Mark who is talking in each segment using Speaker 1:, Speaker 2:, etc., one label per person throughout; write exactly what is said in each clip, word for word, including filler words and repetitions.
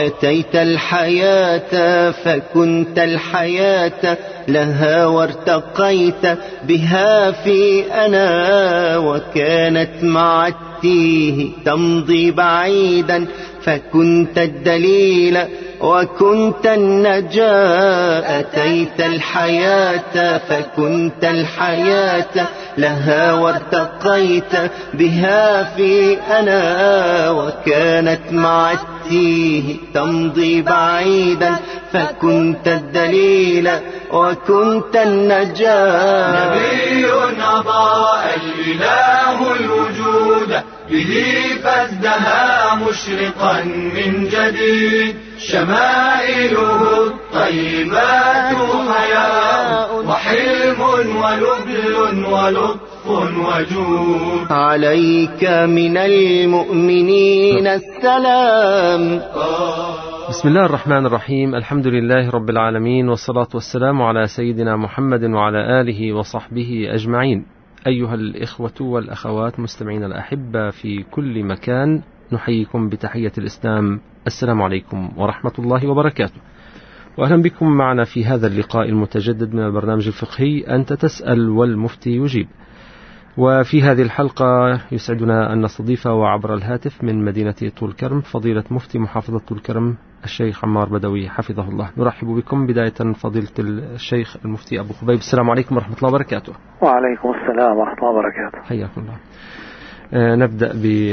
Speaker 1: أتيت الحياة فكنت الحياة لها وارتقيت بها في أنا، وكانت مع التيه تمضي بعيدا فكنت الدليل وكنت النجاة. أتيت الحياة فكنت الحياة لها وارتقيت بها في أنا، وكانت مع التيه تمضي بعيدا فكنت الدليل وكنت النجاة.
Speaker 2: نبي أضاء الإله الوجود به فازدهى مشرقا من جديد، شمائله الطيبات حياء وحلم ولبل ولطف وجود.
Speaker 1: عليك من المؤمنين السلام.
Speaker 3: بسم الله الرحمن الرحيم، الحمد لله رب العالمين، والصلاة والسلام على سيدنا محمد وعلى آله وصحبه أجمعين. أيها الإخوة والأخوات مستمعين الأحبة في كل مكان، نحييكم بتحية الإسلام، السلام عليكم ورحمة الله وبركاته، وأهلا بكم معنا في هذا اللقاء المتجدد من البرنامج الفقهي أنت تسأل والمفتي يجيب. وفي هذه الحلقة يسعدنا أن نستضيف وعبر الهاتف من مدينة طول كرم فضيلة مفتي محافظة طول كرم الشيخ عمار بدوي حفظه الله. نرحب بكم. بداية فضيلة الشيخ المفتي أبو خبيب، السلام عليكم ورحمة الله وبركاته.
Speaker 4: وعليكم السلام ورحمة الله وبركاته.
Speaker 3: حياكم الله. آه نبدأ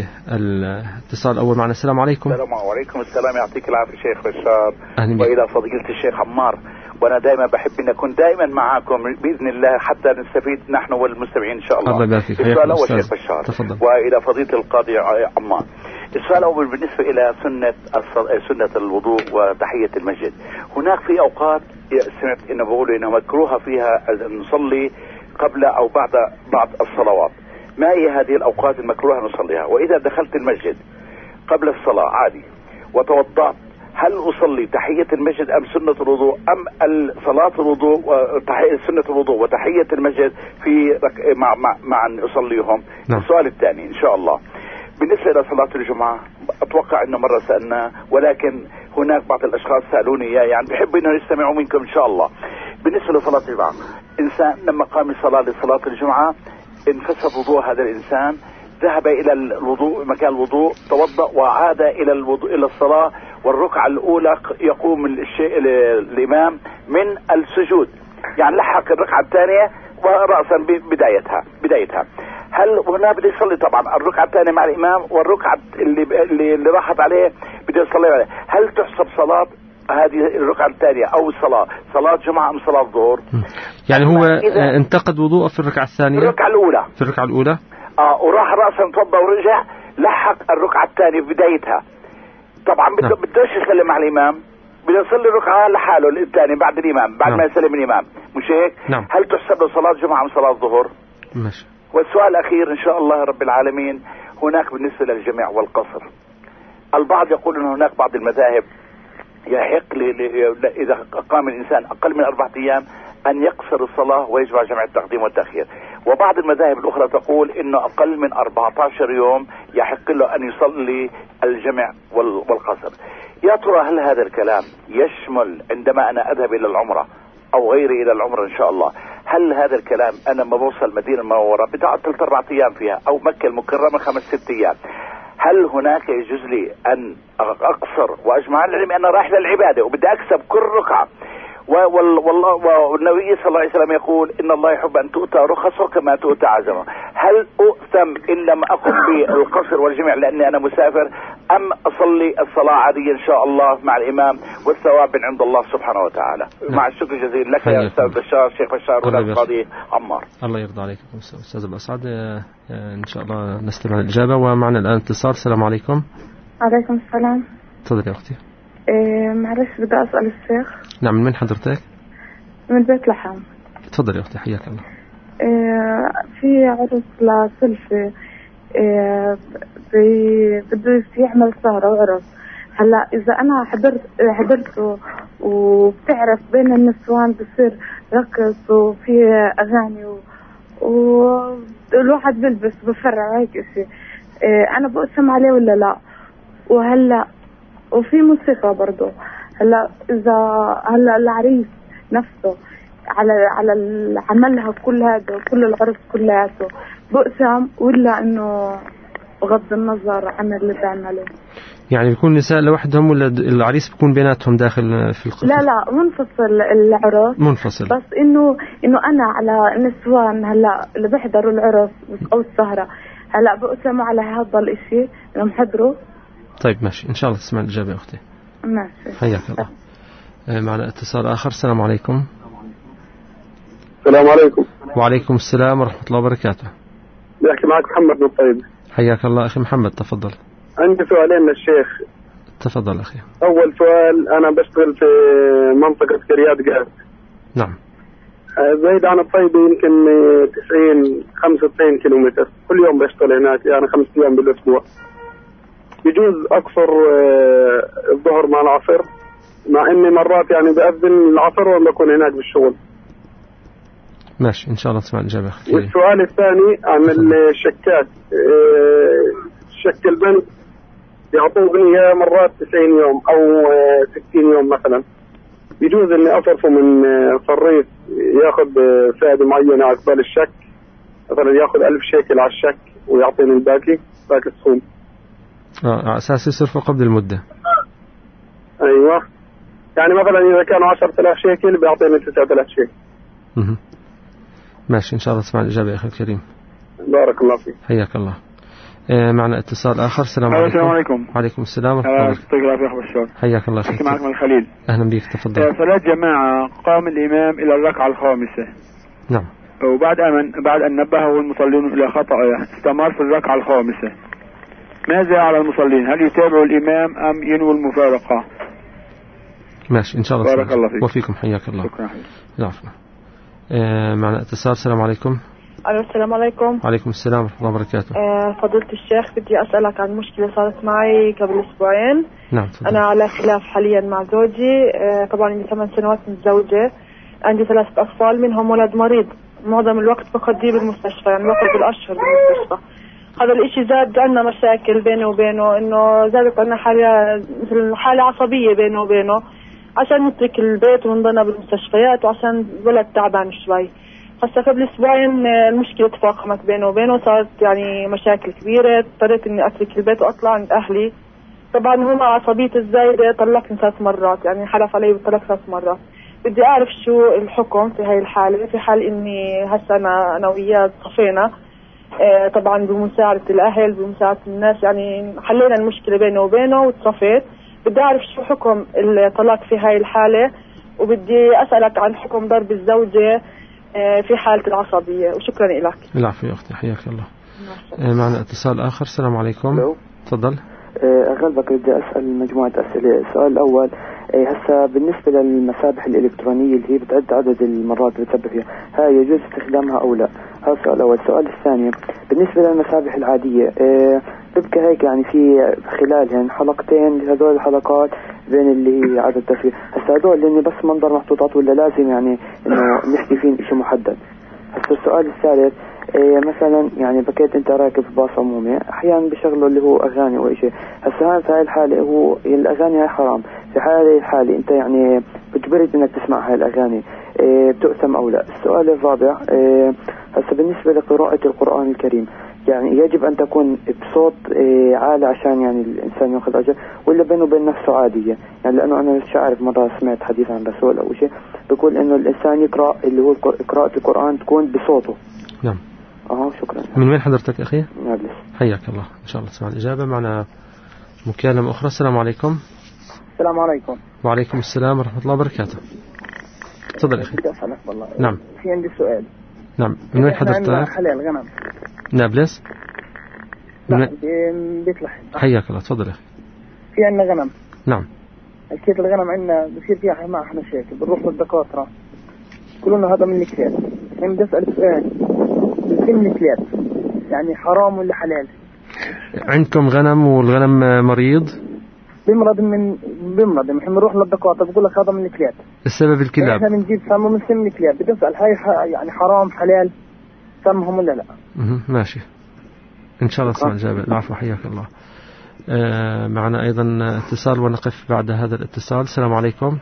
Speaker 3: بالاتصال الأول معنا. السلام عليكم.
Speaker 4: السلام عليكم. السلام، يعطيك العافية شيخ بشار،
Speaker 3: أهلا
Speaker 4: وإلى فضيلة الشيخ عمار. وأنا دائما بحب أن أكون دائما معكم بإذن الله حتى نستفيد نحن والمستمعين إن شاء الله.
Speaker 3: الله يبارك فيك.
Speaker 4: السؤال الأول شيخ بشار،
Speaker 3: تفضل.
Speaker 4: وإلى فضيلة القاضي عمار. السؤال الأول بالنسبة إلى سنة سنة الوضوء وتحية المسجد. هناك في أوقات سمعت إنه بيقولوا إنه مكروه فيها نصلي قبل أو بعد بعض الصلوات. ما هي هذه الأوقات المكروه نصليها؟ وإذا دخلت المسجد قبل الصلاة عادي وتوضأت، هل أصلي تحية المسجد أم سنة الوضوء، أم صلاة الوضوء وتحية سنة الوضوء وتحية المسجد في مع مع معا أصليهم؟
Speaker 3: نعم.
Speaker 4: السؤال الثاني إن شاء الله بالنسبة إلى صلاة الجمعة، أتوقع أنه مرة سألنا، ولكن هناك بعض الأشخاص سألوني إياه، يعني بحب أنه يستمعوا منكم إن شاء الله. بالنسبة لصلاة الجمعة، إنسان لما قام الصلاة لصلاة الجمعة انفسد وضوء هذا الإنسان، ذهب إلى الوضوء مكان الوضوء، توضأ وعاد إلى الوضوء إلى الصلاة، والركعة الأولى يقوم الشيء الإمام من السجود، يعني لحق الركعة الثانية ورأسا بدايتها بدايتها هل هنا بده يصلي طبعا الركعة الثانية مع الإمام، والركعة اللي اللي, اللي راحت عليه بده يصلي عليه، هل تحسب صلاة هذه الركعة الثانية أو الصلاة صلاة جمعة أم صلاة ظهر؟
Speaker 3: يعني هو انتقد وضوءه في الركعة الثانية،
Speaker 4: الركعة الأولى
Speaker 3: في الركعة الأولى
Speaker 4: اه وراح رأسا توضأ ورجع لحق الركعة الثانية بدايتها، طبعا بده بدوش يسلم مع الإمام، بده يصلي الركعة لحاله الثاني بعد الإمام بعد نعم. ما يسلم الإمام، مش هيك؟
Speaker 3: نعم.
Speaker 4: هل تحسب له صلاة جمعة أم صلاة ظهر؟
Speaker 3: ماشي.
Speaker 4: والسؤال الأخير إن شاء الله رب العالمين، هناك بالنسبة للجميع والقصر، البعض يقول أن هناك بعض المذاهب يحق إذا قام الإنسان أقل من أربعة أيام أن يقصر الصلاة ويجمع جمع التقديم والتأخير، وبعض المذاهب الأخرى تقول إنه أقل من أربعة عشر يوم يحق له أن يصلي الجمع والقصر. يا ترى هل هذا الكلام يشمل عندما أنا أذهب إلى العمرة أو غيري إلى العمرة إن شاء الله، هل هذا الكلام أنا ما بوصل المدينة المنورة بتقعد ثلاث أربع أيام فيها، أو مكة المكرمة خمس ست أيام، هل هناك يجوز لي أن أقصر وأجمع العلم أنا رايح للعبادة وبدي أكسب كل ركعة، والله والنبي صلى الله عليه وسلم يقول إن الله يحب أن تؤتى رخصه كما تؤتى عزمه، هل أؤثم إن لم أقم بالقصر والجمع لأني أنا مسافر، أم أصلي الصلاة عادية إن شاء الله مع الإمام والثواب من عند الله سبحانه وتعالى؟ نعم. مع الشكر الجزيل لك يا أستاذ بشار شيخ بشار والقاضي عمار.
Speaker 3: الله يرضى عليك أستاذ أبو أسعد، إن شاء الله نستمع الإجابة. ومعنا الآن اتصال. السلام عليكم.
Speaker 5: عليكم السلام.
Speaker 3: تفضل يا أختي.
Speaker 5: إيه معلش بدي أسأل الشيخ.
Speaker 3: نعم، من حضرتك؟
Speaker 5: من بيت لحم.
Speaker 3: تفضل يا أختي، حياك الله.
Speaker 5: إيه في عرس لسلفة، إيه بده يعمل سهرة وعرس، هلا إذا أنا حضرت حضرته وبتعرف بين النسوان بصير رقص وفي أغاني والواحد بيلبس بفرع هيك شيء، إيه أنا بقسم عليه ولا لا؟ وهلا وفي موسيقى برضه. هلا إذا هلا العريس نفسه على على عملها كل هذا كل العرس كلياته بقسم ولا إنه بغض النظر عن اللي بيعمله؟
Speaker 3: يعني بيكون النساء لوحدهم ولا العريس بيكون بيناتهم داخل في القصة؟
Speaker 5: لا لا منفصل العرس
Speaker 3: منفصل،
Speaker 5: بس إنه إنه أنا على النسوان هلا اللي بيحضروا العرس أو السهرة هلا بقسموا على هذا الإشي إنه محضروا.
Speaker 3: طيب ماشي، إن شاء الله تسمع الإجابة يا أختي.
Speaker 5: ماشي،
Speaker 3: حياك الله. معنا اتصال آخر. السلام عليكم.
Speaker 6: السلام عليكم.
Speaker 3: وعليكم السلام ورحمة الله وبركاته.
Speaker 6: بحكي معك محمد بن طيب.
Speaker 3: حياك الله أخي محمد، تفضل.
Speaker 6: عندي سؤالين للشيخ.
Speaker 3: تفضل أخي.
Speaker 6: أول سؤال، أنا بشتغل في منطقة كريات جاز.
Speaker 3: نعم.
Speaker 6: بعيد عن الطيبة يمكن تسعين خمسة وتسعين كيلومتر، كل يوم بشتغل هناك يعني خمس أيام بالأسبوع. يجوز أقصر الظهر مع العصر، مع إني مرات يعني بأذن العصر وأنا بكون هناك بالشغل.
Speaker 3: ماشي، إن شاء الله تسمع الإجابة.
Speaker 6: والسؤال الثاني عن الشكات. شك البنك يعطوه إياه مرات تسعين يوم أو ستين يوم مثلا، يجوز إني أصرفه من صريف ياخذ فائدة معينة على قبال الشك، مثلا ياخذ ألف شيكل على الشك ويعطيني الباقي باقي الصوم.
Speaker 3: آه على أساس يصرفه قبل المدة.
Speaker 6: أيوة، يعني مثلا إذا كانوا عشرة آلاف شيكل بيعطيني تسعة آلاف شيكل.
Speaker 3: مه. ماشي، إن شاء الله تسمع الإجابة يا أخي الكريم.
Speaker 6: بارك الله فيك.
Speaker 3: حياك الله. آه معنا اتصال آخر. السلام عليكم.
Speaker 7: السلام عليكم.
Speaker 3: وعليكم السلام ورحمة الله
Speaker 7: وبركاته.
Speaker 3: حياك الله.
Speaker 7: أحكي معك من الخليل.
Speaker 3: أهلا بك، تفضل.
Speaker 7: صلاة جماعة، قام الإمام إلى الركعة الخامسة.
Speaker 3: نعم.
Speaker 7: وبعد أن بعد أن نبهه المصلين إلى خطأه استمر في الركعة الخامسة. ماذا على المصلين؟ هل يتابعوا الإمام أم ينووا المفارقة؟
Speaker 3: ماشي، إن شاء الله.
Speaker 7: بارك الله فيك.
Speaker 3: وفيكم، حياك الله.
Speaker 7: شكرا.
Speaker 3: العفو. آه معنا اتصال. السلام عليكم.
Speaker 8: ألو، السلام عليكم.
Speaker 3: وعليكم السلام ورحمة الله وبركاته.
Speaker 8: آه فضيلة الشيخ، بدي أسألك عن مشكلة صارت معي قبل أسبوعين.
Speaker 3: نعم تفضل.
Speaker 8: أنا على خلاف حاليا مع زوجي. آه طبعا لي ثمان سنوات متزوجة، عندي ثلاثة أطفال منهم ولد مريض، معظم الوقت بقضيه بالمستشفى، يعني بقضي بالأشهر بالمستشفى. هذا الإشي زاد عنا مشاكل بيني وبينه، إنه زادت عنا حالة مثل حالة عصبية بيني وبينه عشان نترك البيت ونضلنا بالمستشفيات وعشان الولد تعبان شوي. هسا قبل اسبوعين المشكله تفاقمت بينه وبينه وصارت يعني مشاكل كبيره، اضطريت اني اترك البيت واطلع عند اهلي. طبعا هما عصبيته الزايده طلقني ثلاث مرات، يعني حلف علي بالطلاق ثلاث مرات. بدي اعرف شو الحكم في هاي الحاله، في حال اني هسا انا انا وياه صفينا آه طبعا بمساعده الاهل بمساعده الناس، يعني حلينا المشكله بينه وبينه وتصفيت. بدي اعرف شو حكم الطلاق في هاي الحاله، وبدي اسالك عن حكم ضرب الزوجه في حالة العصبية، وشكرا لك.
Speaker 3: العفو يا أختي، حياك الله. معنا اتصال آخر. السلام عليكم. تفضل.
Speaker 9: أغلبك بدي أسأل مجموعة أسئلة. السؤال الأول، هسا بالنسبة للمسابح الإلكترونية اللي هي بتعد عدد المرات اللي بتسبح فيها، هاي يجوز استخدامها أو لا؟ هذا السؤال الأول. السؤال الثاني، بالنسبة للمسابح العادية ببقى هيك يعني في خلالهن حلقتين لهذول الحلقات بين اللي هي عدد تفريق، هسا هذول اللي بس منظر محطوطات ولا لازم يعني إنه نحكي فيه شيء محدد؟ هسا السؤال الثالث، إيه مثلا يعني بكيت انت راكب في باص عمومي احيانا بشغلوا اللي هو اغاني او شيء، هسه في هاي الحاله هو الاغاني هاي حرام، في هاي الحاله انت يعني بتجبرت انك تسمع هاي الاغاني، إيه بتؤثم او لا؟ السؤال الرابع، إيه هسه بالنسبه لقراءه القران الكريم، يعني يجب ان تكون بصوت إيه عالي عشان يعني الانسان ياخذ اجر، ولا بينه وبين نفسه عاديه؟ يعني لانه انا مش عارف، مره سمعت حديث عن رسول او شيء بيقول انه الانسان يقرا اللي هو قراءه القران تكون بصوته.
Speaker 3: نعم.
Speaker 9: اه شكرا.
Speaker 3: من وين حضرتك أخي؟
Speaker 9: نابلس.
Speaker 3: حياك الله، إن شاء الله تسمع الإجابة. معنا مكالمة أخرى. السلام عليكم.
Speaker 10: السلام عليكم.
Speaker 3: وعليكم السلام ورحمة الله وبركاته. تفضل أخي.
Speaker 10: بدي أسألك والله.
Speaker 3: نعم.
Speaker 10: في عندي سؤال.
Speaker 3: نعم. من وين حضرتك؟
Speaker 10: حلال غنم.
Speaker 3: نابلس؟
Speaker 10: لا بيت لحم.
Speaker 3: حياك الله، تفضل أخي.
Speaker 10: في عندنا غنم.
Speaker 3: نعم.
Speaker 10: أكيد الغنم عندنا بصير فيها معها مشاكل، بنروح للدكاترة يقولوا لنا هذا من الكلاب. أنا بدي أسأل سؤال، من الكلاب يعني حرام ولا حلال؟
Speaker 3: عندكم غنم والغنم مريض؟
Speaker 10: بمرض من بمرض نحن بنروح للدكاتره بقول لك هذا من الكلاب.
Speaker 3: السبب الكلاب؟
Speaker 10: احنا بنجيب سمهم من سم الكلاب، بدي اسال هاي يعني حرام حلال سمهم ولا لا؟
Speaker 3: اها ماشي، ان شاء الله تسمع الإجابة. العفو، حياك الله. معنا أيضا اتصال ونقف بعد هذا الاتصال. السلام عليكم.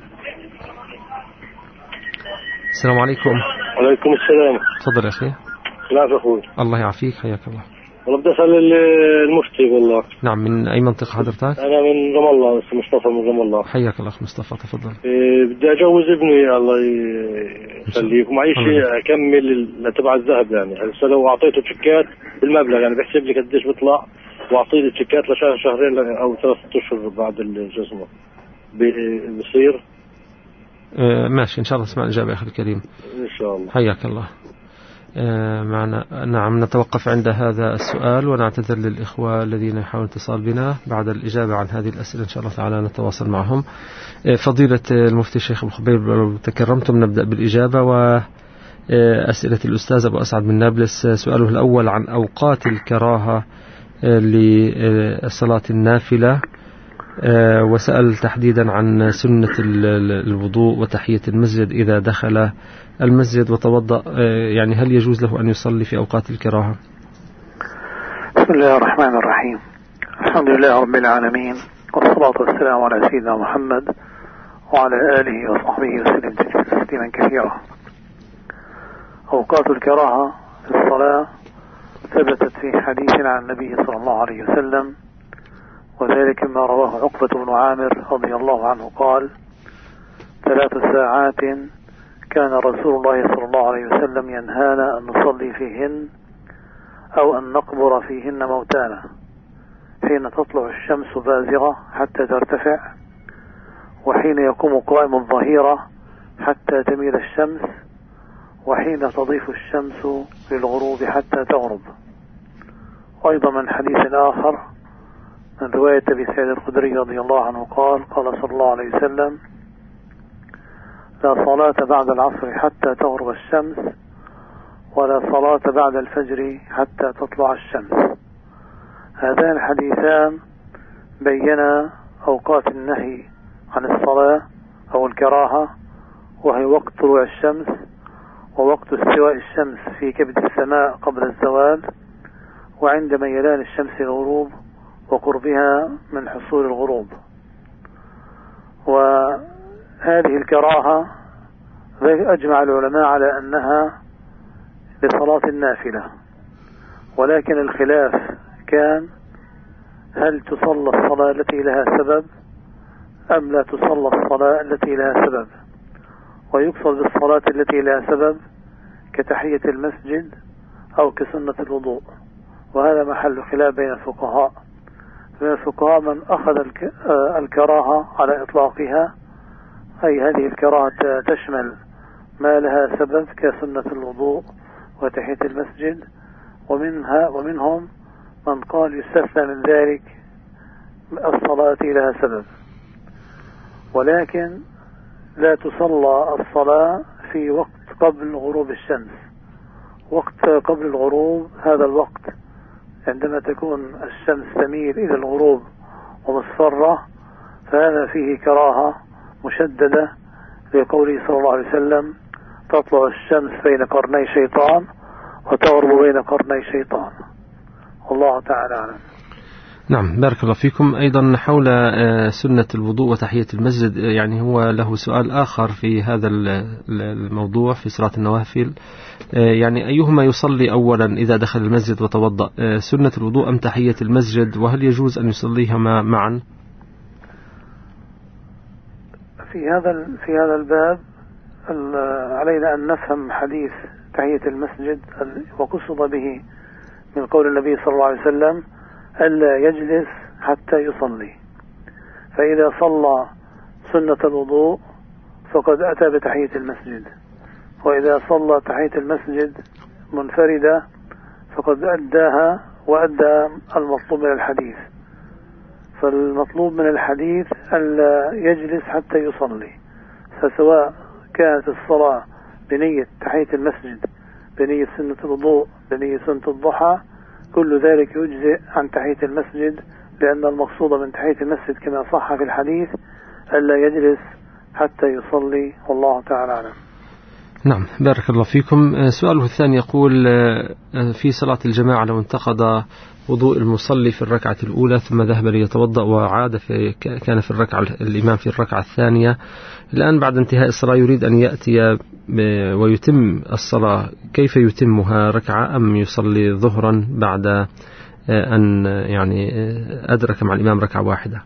Speaker 3: السلام عليكم.
Speaker 11: وعليكم السلام.
Speaker 3: تفضل يا أخي.
Speaker 11: لا أخوي.
Speaker 3: الله يعافيك، حياك الله.
Speaker 11: والله بدي أسأل المفتي والله.
Speaker 3: نعم، من أي منطقة حضرتك؟
Speaker 11: أنا من رام الله، اسمي مصطفى من رام الله.
Speaker 3: حياك الله أخ مصطفى، تفضل.
Speaker 11: إيه بدي أجوز ابني الله يخليك، ومعيش أكمل تبع الذهب يعني. هسه لو أعطيته تشيكات بالمبلغ يعني بحسب لي قديش بيطلع، وأعطيه تشيكات لشهر شهرين أو ثلاثة أشهر بعد الجزمة بصير؟
Speaker 3: آه ماشي، إن شاء الله اسمع الإجابة يا أخي الكريم.
Speaker 11: إن شاء الله.
Speaker 3: حياك الله. آه معنا. نعم، نتوقف عند هذا السؤال ونعتذر للإخوة الذين يحاولون الاتصال بنا. بعد الإجابة عن هذه الأسئلة إن شاء الله تعالى نتواصل معهم. آه فضيلة المفتي الشيخ أبو الخبيب، لو تكرمتم نبدأ بالإجابة وأسئلة الأستاذ أبو أسعد من نابلس. سؤاله الأول عن أوقات الكراهة لصلاة النافلة، وسأل تحديدا عن سنة الوضوء وتحية المسجد إذا دخل المسجد وتوضأ، يعني هل يجوز له أن يصلي في أوقات الكراهة؟
Speaker 12: بسم الله الرحمن الرحيم. الحمد لله رب العالمين، والصلاة والسلام على سيدنا محمد وعلى آله وصحبه وسلم تسليما كثيرا. أوقات الكراهة في الصلاة ثبتت في حديث عن النبي صلى الله عليه وسلم، وذلك ما رواه عقبة بن عامر رضي الله عنه قال: ثلاث ساعات كان رسول الله صلى الله عليه وسلم ينهانا أن نصلي فيهن أو أن نقبر فيهن موتانا: حين تطلع الشمس بازغة حتى ترتفع، وحين يقوم قائم الظهيرة حتى تميل الشمس، وحين تضيف الشمس للغروب حتى تغرب. وأيضا من حديث آخر من رواية أبي سعيد الخدري رضي الله عنه قال: قال صلى الله عليه وسلم: لا صلاة بعد العصر حتى تغرب الشمس، ولا صلاة بعد الفجر حتى تطلع الشمس. هذان الحديثان بينا أوقات النهي عن الصلاة أو الكراهة، وهي وقت طلوع الشمس، ووقت استواء الشمس في كبد السماء قبل الزوال، وعند ميلان الشمس الغروب وقربها من حصول الغروب. وهذه الكراهة أجمع العلماء على أنها لصلاة النافلة، ولكن الخلاف كان: هل تصلى الصلاة التي لها سبب أم لا تصلى الصلاة التي لها سبب؟ ويقصد بالصلاة التي لها سبب كتحية المسجد أو كسنة الوضوء، وهذا محل خلاف بين الفقهاء. من الفقهاء من أخذ الكراهة على إطلاقها، أي هذه الكراهة تشمل ما لها سبب كسنة الوضوء وتحية المسجد، ومنها ومنهم من قال يستثنى من ذلك الصلاة لها سبب، ولكن لا تصلى الصلاة في وقت قبل غروب الشمس. وقت قبل الغروب هذا الوقت عندما تكون الشمس تميل إلى الغروب ومصفرة، فهذا فيه كراهة مشددة لقوله صلى الله عليه وسلم: تطلع الشمس بين قرني شيطان وتغرب بين قرني شيطان. والله تعالى أعلم.
Speaker 3: نعم، بارك الله فيكم. أيضا حول سنة الوضوء وتحية المسجد، يعني هو له سؤال آخر في هذا الموضوع في صلاة النوافل، يعني أيهما يصلي أولا إذا دخل المسجد وتوضأ، سنة الوضوء أم تحية المسجد، وهل يجوز أن يصليهما معا؟
Speaker 12: في هذا في هذا الباب علينا أن نفهم حديث تحية المسجد، وقصد به من قول النبي صلى الله عليه وسلم: ألا يجلس حتى يصلي. فإذا صلى سنة الوضوء فقد أتى بتحية المسجد، وإذا صلى تحية المسجد منفردة فقد أداها وأدى المطلوب من الحديث. فالمطلوب من الحديث ألا يجلس حتى يصلي، فسواء كانت الصلاة بنية تحية المسجد، بنية سنة الوضوء، بنية سنة الضحى، كل ذلك يجزئ عن تحية المسجد، لأن المقصود من تحية المسجد كما صح في الحديث ألا يجلس حتى يصلي. والله تعالى أعلم.
Speaker 3: نعم بارك الله فيكم. سؤاله الثاني يقول في صلاة الجماعة لو انتقض وضوء المصلي في الركعة الأولى ثم ذهب ليتوضأ وعاد في كان في الركعة الإمام في الركعة الثانية، الآن بعد انتهاء الصلاة يريد أن يأتي ويتم الصلاة، كيف يتمها؟ ركعة أم يصلي ظهرا بعد أن يعني أدرك مع الإمام ركعة واحدة؟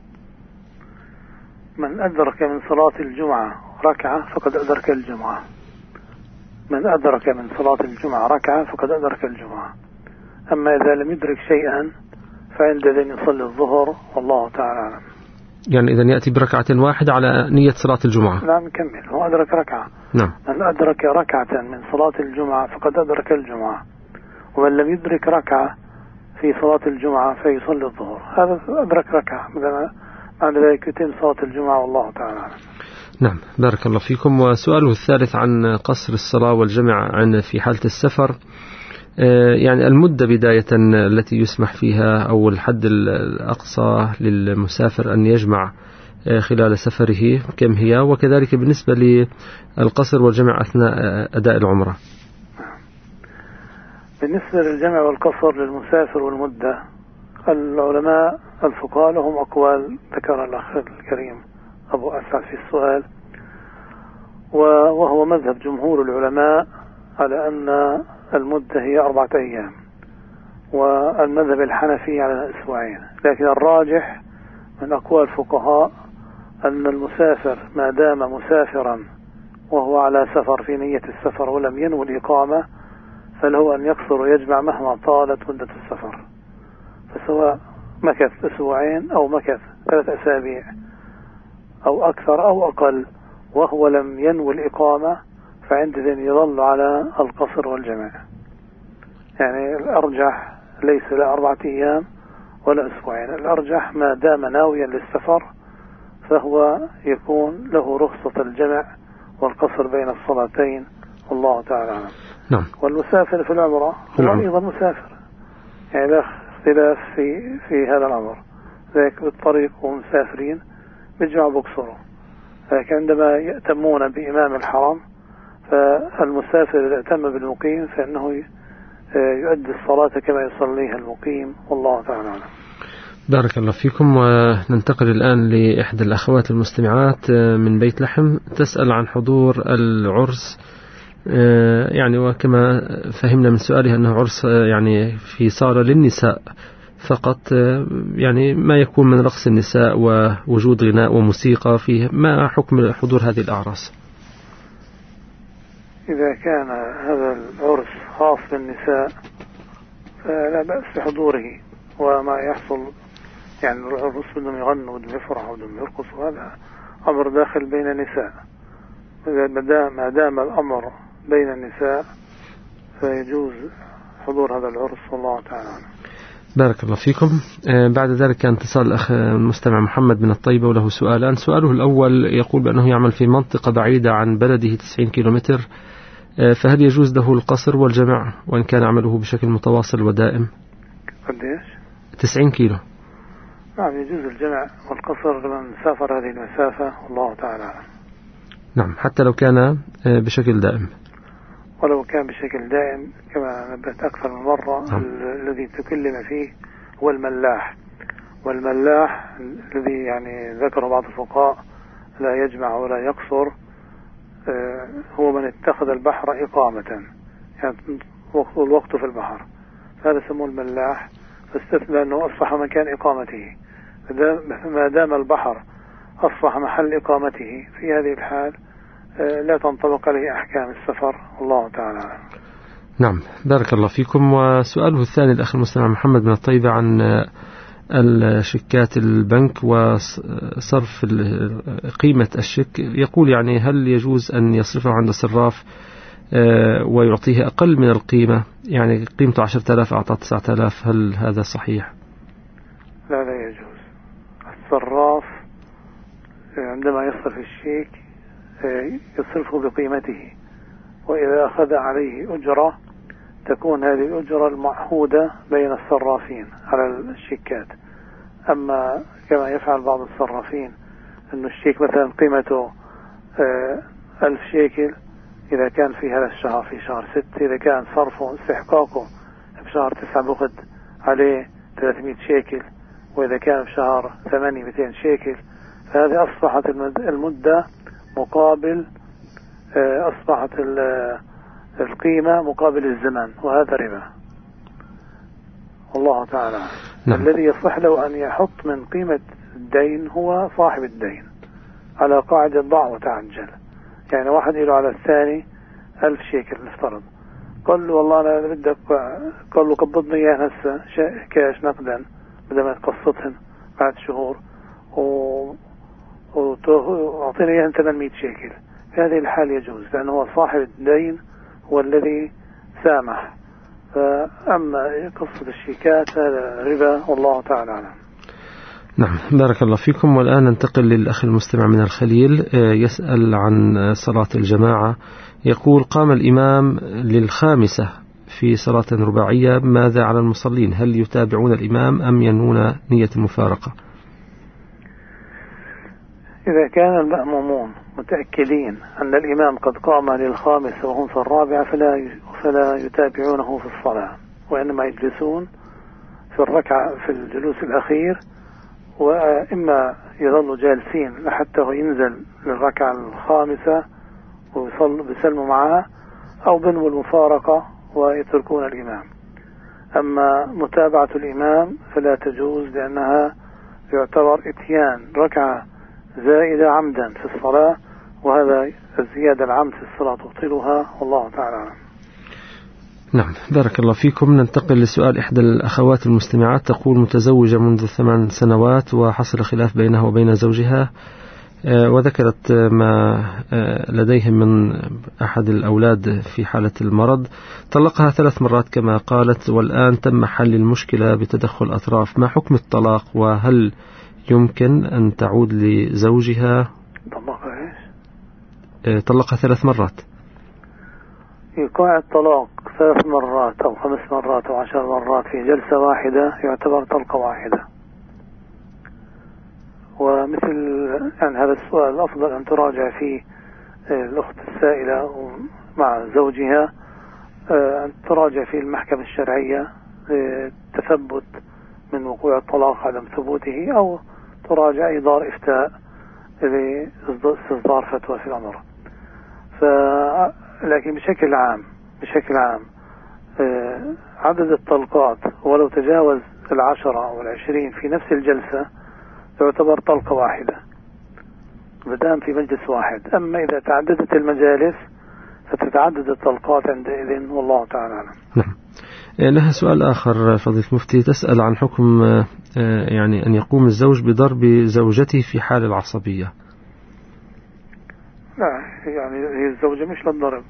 Speaker 12: من أدرك من صلاة الجمعة ركعة فقد أدرك الجمعة. من أدرك من صلاة الجمعة ركعة فقد أدرك الجمعة. أما إذا لم يدرك شيئا فعندئذ يصلي الظهر والله تعالى أعلم.
Speaker 3: يعني إذا يأتي بركعة واحدة على نية صلاة الجمعة.
Speaker 12: لا نكمل، هو أدرك ركعة.
Speaker 3: نعم.
Speaker 12: من أدرك ركعة من صلاة الجمعة فقد أدرك الجمعة، ومن لم يدرك ركعة في صلاة الجمعة فيصلي الظهر، هذا أدرك ركعة، بعد ذلك يتم صلاة الجمعة والله تعالى أعلم.
Speaker 3: نعم بارك الله فيكم. وسؤاله الثالث عن قصر الصلاة والجمع عن في حالة السفر، يعني المدة بداية التي يسمح فيها أو الحد الأقصى للمسافر أن يجمع خلال سفره كم هي، وكذلك بالنسبة للقصر والجمع أثناء أداء العمرة.
Speaker 12: بالنسبة للجمع والقصر للمسافر والمدة، العلماء الفقهاء لهم أقوال ذكر الأخ الكريم أبو أسعد في السؤال، وهو مذهب جمهور العلماء على أن المدة هي أربعة أيام، والمذهب الحنفي على أسبوعين، لكن الراجح من أقوال الفقهاء أن المسافر ما دام مسافرا وهو على سفر في نية السفر ولم ينوي الإقامة فله أن يقصر ويجمع مهما طالت مدة السفر، فسواء مكث أسبوعين أو مكث ثلاث أسابيع أو أكثر أو أقل وهو لم ينوي الإقامة فعندئذ يظل على القصر والجمع. يعني الأرجح ليس لا أربعة أيام ولا أسبوعين، الأرجح ما دام ناويا للسفر فهو يكون له رخصة الجمع والقصر بين الصلاتين والله تعالى أعلم.
Speaker 3: نعم.
Speaker 12: والمسافر في العمرة هو أيضا مسافر، يعني لا اختلاف في في هذا الأمر، ذلك بالطريق ومسافرين بيجمعوا بقصروا، لكن عندما يأتمون بإمام الحرم فالمسافر إذا أتم بالمقيم فإنه يؤدي الصلاة كما يصليها المقيم والله تعالى أعلم.
Speaker 3: بارك الله فيكم. وننتقل الآن لإحدى الأخوات المستمعات من بيت لحم تسأل عن حضور العرس، يعني وكما فهمنا من سؤالها أنه عرس يعني في صالة للنساء فقط، يعني ما يكون من رقص النساء ووجود غناء وموسيقى فيه، ما حكم حضور هذه الأعراس؟
Speaker 12: إذا كان هذا العرس خاص بالنساء فلا بأس بحضوره، وما يحصل يعني العرس بدهم يغنوا بدهم يفرحوا بدهم يرقصوا هذا أمر داخل بين النساء، ما دام الأمر بين النساء فيجوز حضور هذا العرس والله تعالى.
Speaker 3: بارك الله فيكم. بعد ذلك كان اتصال الأخ المستمع محمد من الطيبة وله سؤالان. سؤاله الأول يقول بأنه يعمل في منطقة بعيدة عن بلده تسعين كيلومتر، فهل يجوز له القصر والجمع وإن كان عمله بشكل متواصل ودائم؟
Speaker 12: قديش؟
Speaker 3: تسعين كيلو.
Speaker 12: نعم يجوز الجمع والقصر لمن سافر هذه المسافة والله تعالى.
Speaker 3: نعم حتى لو كان بشكل دائم.
Speaker 12: ولو كان بشكل دائم كما نبهت أكثر من مرة. نعم. الذي تكلم فيه هو الملاح، والملاح الذي يعني ذكره بعض الفقهاء لا يجمع ولا يقصر هو من اتخذ البحر إقامة، يعني الوقت في البحر، هذا سموه الملاح، فاستثنى أنه أصبح مكان إقامته، ما دام البحر أصبح محل إقامته في هذه الحال لا تنطبق عليه أحكام السفر والله تعالى.
Speaker 3: نعم بارك الله فيكم. وسؤاله الثاني الأخ المستمع محمد من الطيبة عن الشيكات البنك وصرف قيمة الشيك، يقول يعني هل يجوز أن يصرفه عند الصراف ويعطيه أقل من القيمة، يعني قيمته عشرة آلاف أعطى تسعة آلاف، هل هذا صحيح؟
Speaker 12: لا لا يجوز. الصراف عندما يصرف الشيك يصرفه بقيمته، وإذا أخذ عليه أجرة تكون هذه الأجرة المعهودة بين الصرافين على الشيكات. أما كما يفعل بعض الصرافين أن الشيك مثلا قيمته ألف شيكل إذا كان في هذا الشهر في شهر ستة، إذا كان صرفه استحقاقه في شهر تسعة بأخذ عليه ثلاثمائة شيكل، وإذا كان في شهر ثمانية مئتين شيكل، فهذه أصبحت المدة مقابل أصبحت القيمة مقابل الزمن، وهذا ربا. والله تعالى نعم. الذي يصح له أن يحط من قيمة الدين هو صاحب الدين على قاعدة ضع وتعجل. يعني واحد له على الثاني ألف شيكل نفترض، قال له والله أنا بدك، قال له قبضني إياه هسه كاش نقدا بدل ما تقسطهن بعد شهور وأعطيني إياه ثمانمائة شيكل. في هذه الحال يجوز، لأنه هو صاحب الدين هو الذي سامح. فأما قصة الشيكات هذا ربا، والله تعالى أعلم.
Speaker 3: نعم، بارك الله فيكم. والآن ننتقل للأخ المستمع من الخليل، يسأل عن صلاة الجماعة. يقول: قام الإمام للخامسة في صلاة رباعية، ماذا على المصلين؟ هل يتابعون الإمام أم ينوون نية المفارقة؟
Speaker 12: إذا كان المأمومون متأكدين أن الإمام قد قام للخامسة وهم في الرابعة فلا فلا يتابعونه في الصلاة، وإنما يجلسون في الركعة في الجلوس الأخير، وإما يظلوا جالسين لحتى هو ينزل للركعة الخامسة ويصلوا بيسلموا معاه، أو بنوا المفارقة ويتركون الإمام. أما متابعة الإمام فلا تجوز، لأنها يعتبر إتيان ركعة زائدة عمدا في الصلاة، وهذا الزيادة العمد في الصلاة تبطلها، والله تعالى.
Speaker 3: نعم، بارك الله فيكم. ننتقل لسؤال إحدى الأخوات المستمعات. تقول: متزوجة منذ ثمان سنوات وحصل خلاف بينها وبين زوجها، وذكرت ما لديهم من أحد الأولاد في حالة المرض. طلقها ثلاث مرات كما قالت، والآن تم حل المشكلة بتدخل أطراف. ما حكم الطلاق؟ وهل يمكن أن تعود لزوجها؟
Speaker 12: طلقها إيش؟
Speaker 3: طلقها ثلاث مرات.
Speaker 12: إيقاع الطلاق ثلاث مرات أو خمس مرات أو عشر مرات في جلسة واحدة يعتبر طلقة واحدة. ومثل يعني هذا السؤال الأفضل أن تراجع فيه الأخت السائلة مع زوجها، أن تراجع فيه المحكمة الشرعية لتثبت من وقوع الطلاق عدم ثبوته، أو تراجع أي دار إفتاء لاستصدار فتوى في الأمر. ف لكن بشكل عام بشكل عام عدد الطلقات ولو تجاوز العشرة أو العشرين في نفس الجلسة تعتبر طلقة واحدة بدام في مجلس واحد. أما إذا تعددت المجالس فتتعدد الطلقات عندئذ، والله تعالى أعلم.
Speaker 3: نعم. لها سؤال آخر فضيلة المفتي، تسأل عن حكم يعني أن يقوم الزوج بضرب زوجته في حال العصبية.
Speaker 12: لا، يعني هي الزوجة مش للضرب،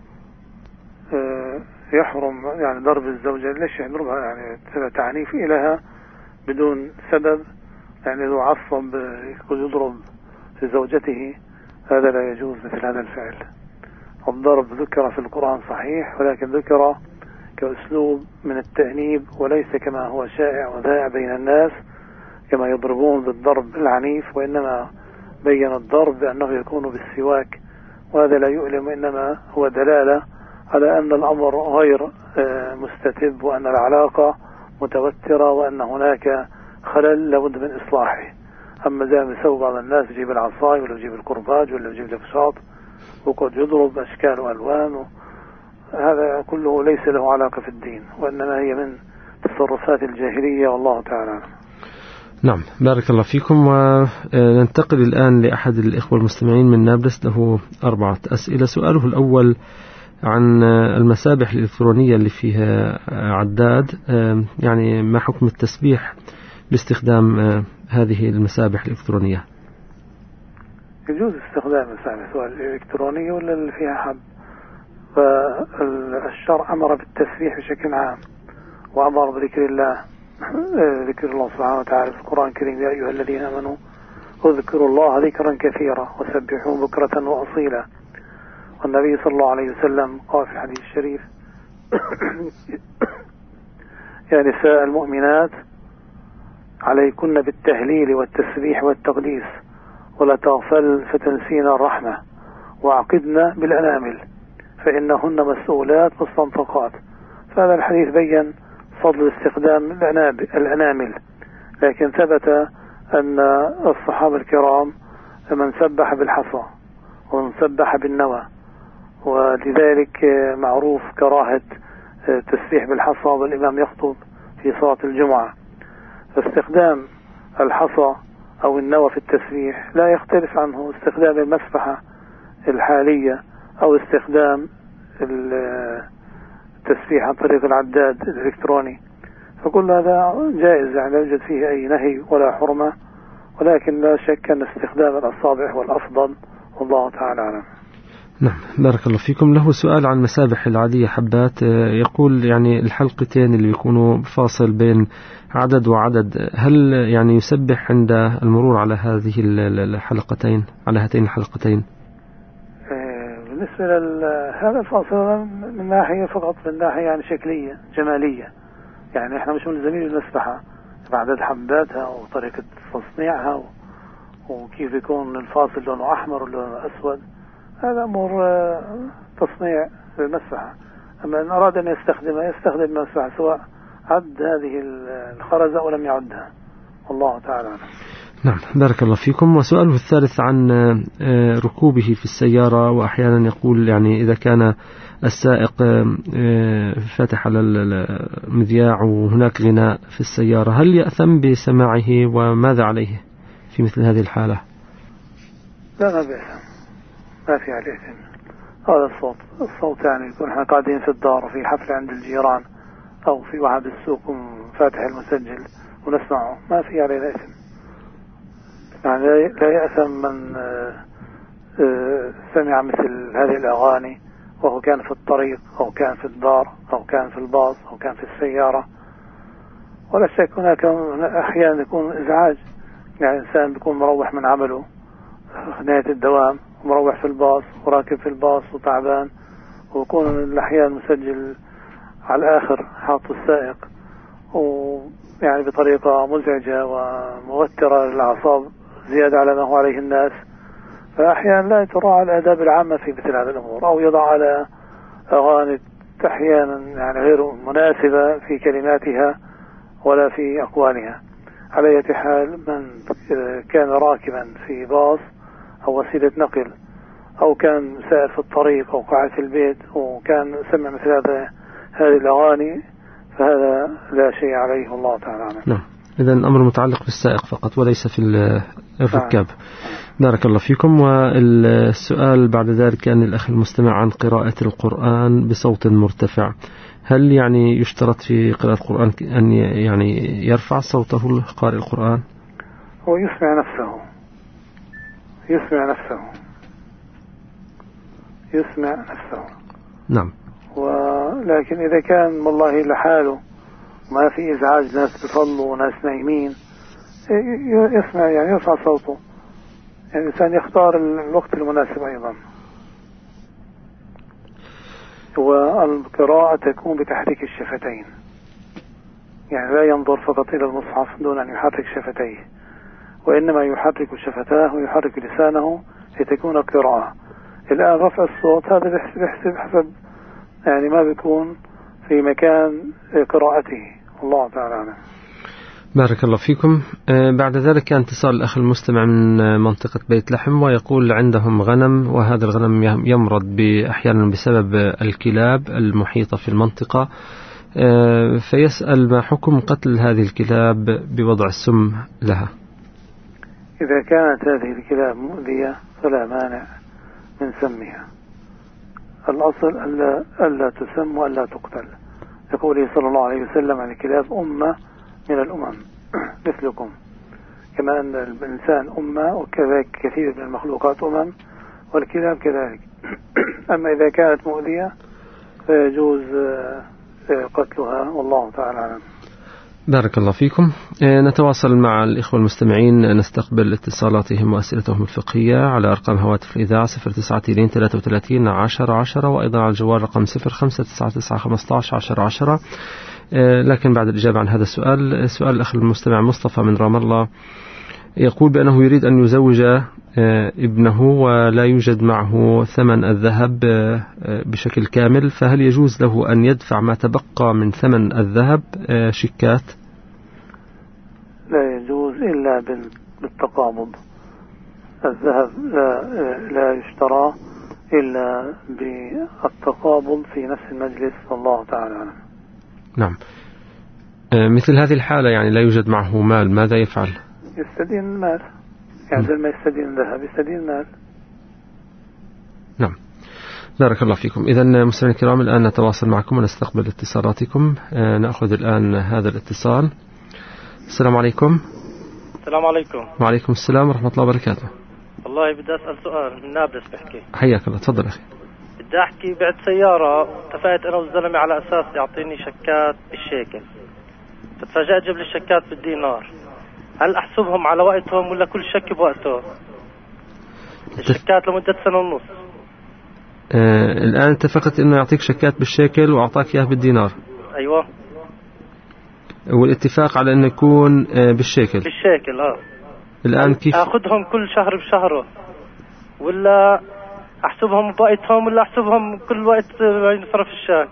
Speaker 12: يحرم يعني ضرب الزوجة. ليش يضربها؟ يعني تعنيف إليها بدون سبب. يعني لو عصب يضرب في زوجته هذا لا يجوز مثل هذا الفعل. الضرب ذكر في القرآن صحيح، ولكن ذكر كأسلوب من التأنيب، وليس كما هو شائع وذائع بين الناس كما يضربون بالضرب العنيف، وإنما بين الضرب بأنه يكون بالسواك، وهذا لا يؤلم، إنما هو دلالة على أن الأمر غير مستتب، وأن العلاقة متوترة، وأن هناك خلل لابد من إصلاحه. أما زي ما يسوي بعض الناس يجيب العصاي ولا يجيب الكرباج ولا يجيب الفشاط وقد يضرب أشكال وألوان، هذا كله ليس له علاقة في الدين، وإنما هي من تصرفات الجاهلية، والله تعالى.
Speaker 3: نعم، بارك الله فيكم. وننتقل الآن لأحد الإخوة المستمعين من نابلس، له أربعة أسئلة. سؤاله الأول عن المسابح الإلكترونية اللي فيها عداد، يعني ما حكم التسبيح باستخدام هذه المسابح الإلكترونية؟
Speaker 12: يجوز استخدام المسابح سواء الإلكترونية ولا اللي فيها حب. فالشرع أمر بالتسبيح بشكل عام، وأمر بذكر الله ذكر الله سبحانه وتعالى في القرآن الكريم: يا أيها الذين آمنوا اذكروا الله ذكرا كثيرا وسبحوه بكرة وأصيلا. والنبي صلى الله عليه وسلم قال في الحديث الشريف: يا نساء المؤمنات عليكن بالتهليل والتسبيح والتقديس، ولا تغفل فتنسين الرحمة، وعقدنا بالأنامل. فإنهن مسؤولات مستنطقات. فهذا الحديث بين فضل استخدام الأنامل، لكن ثبت أن الصحابة الكرام من سبح بالحصى ومن سبح بالنوى، ولذلك معروف كراهة التسبيح بالحصى والإمام يخطب في صلاة الجمعة. فاستخدام الحصى أو النوى في التسبيح لا يختلف عنه استخدام المسبحة الحالية أو استخدام التسبيح عن طريق العداد الإلكتروني، فكل هذا جائز، يعني لا يوجد فيه أي نهي ولا حرمة، ولكن لا شك أن استخدام الأصابع هو الأفضل، والله تعالى أعلم.
Speaker 3: نعم، بارك الله فيكم. له سؤال عن مسابح العادية حبات، يقول يعني الحلقتين اللي بيكونوا فاصل بين عدد وعدد، هل يعني يسبح عند المرور على هذه الحلقتين، على هاتين الحلقتين؟
Speaker 12: بالنسبة لهذا الفاصل من ناحية فقط، من ناحية يعني شكلية جمالية، يعني احنا مش ملزمين بالمسبحة بعدد حباتها وطريقة تصنيعها وكيف يكون الفاصل لونه أحمر ولونه أسود، هذا أمور تصنيع المسبحة. أما إن أراد أن يستخدمها يستخدم المسبحة سواء عد هذه الخرزة أو لم يعدها، والله تعالى.
Speaker 3: نعم، بارك الله فيكم. وسؤاله الثالث عن ركوبه في السيارة، وأحيانا يقول يعني إذا كان السائق فاتح على المذياع وهناك غناء في السيارة، هل يأثم بسماعه وماذا عليه في مثل هذه الحالة؟
Speaker 12: لا ما بيأثم، ما في عليه إثم. هذا الصوت الصوت يعني يكون احنا قاعدين في الدار وفي حفلة عند الجيران أو في واحد السوق فاتح المسجل ونسمعه، ما في عليه إثم. يعني لا يأثم من سمع مثل هذه الأغاني وهو كان في الطريق أو كان في الدار أو كان في الباص أو كان في السيارة. ولا شك هناك أحيانا يكون إزعاج، يعني إنسان بيكون مروح من عمله نهاية الدوام ومروح في الباص وراكب في الباص وتعبان، ويكون الأحيان مسجل على الآخر حاط السائق، ويعني بطريقة مزعجة وموترة للأعصاب زيادة على ما هو عليه الناس. فأحيانا لا يتراعى الآداب العامة في مثل هذه الأمور، أو يضع على أغاني أحيانا يعني غير مناسبة في كلماتها ولا في أقوالها. على أي حال من كان راكبا في باص أو وسيلة نقل أو كان سائر في الطريق أو قاعد في البيت وكان سمع مثل هذا هذه الأغاني فهذا لا شيء عليه، والله تعالى.
Speaker 3: نعم، إذا الأمر متعلق بالسائق فقط وليس في الركاب. بارك الله فيكم. والسؤال بعد ذلك أن الأخ المستمع عن قراءة القرآن بصوت مرتفع، هل يعني يشترط في قراءة القرآن أن يعني يرفع صوته قارئ القرآن؟
Speaker 12: هو يسمع نفسه يسمع نفسه يسمع نفسه
Speaker 3: نعم.
Speaker 12: ولكن إذا كان والله لحاله ما في إزعاج، ناس بيصلوا وناس نايمين، يسمع يعني يرفع صوته، يعني الإنسان يختار الوقت المناسب أيضا. والقراءة تكون بتحريك الشفتين، يعني لا ينظر فقط إلى المصحف دون أن يحرك شفتيه، وإنما يحرك شفتاه ويحرك لسانه لتكون قراءة. الآن رفع الصوت هذا بيحسب, بيحسب حسب يعني ما بيكون في مكان قراءته، الله تعالى.
Speaker 3: بارك الله فيكم. بعد ذلك كان اتصال الأخ المستمع من منطقة بيت لحم، ويقول عندهم غنم، وهذا الغنم يمرض أحيانا بسبب الكلاب المحيطة في المنطقة، فيسأل ما حكم قتل هذه الكلاب بوضع السم لها؟
Speaker 12: إذا كانت هذه الكلاب مؤذية فلا مانع من سمها. الأصل ألا, ألا تسم وألا تقتل، يقول صلى الله عليه وسلم عن الكلاب أمة من الأمم مثلكم، كما أن الإنسان أمة وكذلك كثير من المخلوقات أمم، والكلاب كذلك. أما إذا كانت مؤذية فيجوز قتلها، والله تعالى أعلم.
Speaker 3: بارك الله فيكم. نتواصل مع الإخوة المستمعين، نستقبل اتصالاتهم وأسئلتهم الفقهية على أرقام هواتف الإذاعة صفر تسعة اثنين ثلاثة وثلاثين عشرة عشرة، وأيضا على الجوال رقم صفر خمسة تسعة تسعة خمسة عشر عشرة عشرة. لكن بعد الإجابة عن هذا السؤال، سؤال الأخ المستمع مصطفى من رام الله، يقول بأنه يريد أن يزوج ابنه ولا يوجد معه ثمن الذهب بشكل كامل، فهل يجوز له أن يدفع ما تبقى من ثمن الذهب شيكات؟
Speaker 12: لا يجوز إلا بالتقابض. الذهب لا, لا يشترى إلا بالتقابض في نفس المجلس، والله تعالى عنه.
Speaker 3: نعم. مثل هذه الحالة يعني لا يوجد معه مال، ماذا يفعل؟
Speaker 12: يستدين المال، يعني لما يستدين الذهب يستدين المال.
Speaker 3: نعم. بارك الله فيكم. إذن مستمعينا الكرام الآن نتواصل معكم ونستقبل اتصالاتكم. نأخذ الآن هذا الاتصال. السلام عليكم.
Speaker 13: السلام عليكم.
Speaker 3: وعليكم السلام ورحمة الله وبركاته.
Speaker 13: والله بدي أسأل سؤال من نابلس بحكي.
Speaker 3: حياك الله، تفضل أخي.
Speaker 13: بدي أحكي بعد سيارة اتفقت أنا والزلمة على أساس يعطيني شيكات بالشيكل، فتفاجأت جاب لي الشيكات بالدينار. هل أحسبهم على وقتهم ولا كل شك بوقته؟ الشيكات لمدة سنة ونص.
Speaker 3: آه الآن اتفقت إنه يعطيك شيكات بالشيكل وأعطاك إياه بالدينار.
Speaker 13: أيوة.
Speaker 3: والاتفاق على إنه يكون آه بالشيكل.
Speaker 13: بالشيكل آه.
Speaker 3: الآن كيف؟
Speaker 13: أخذهم كل شهر بشهره ولا أحسبهم بوقتهم ولا أحسبهم كل وقت ينصرف الشاك؟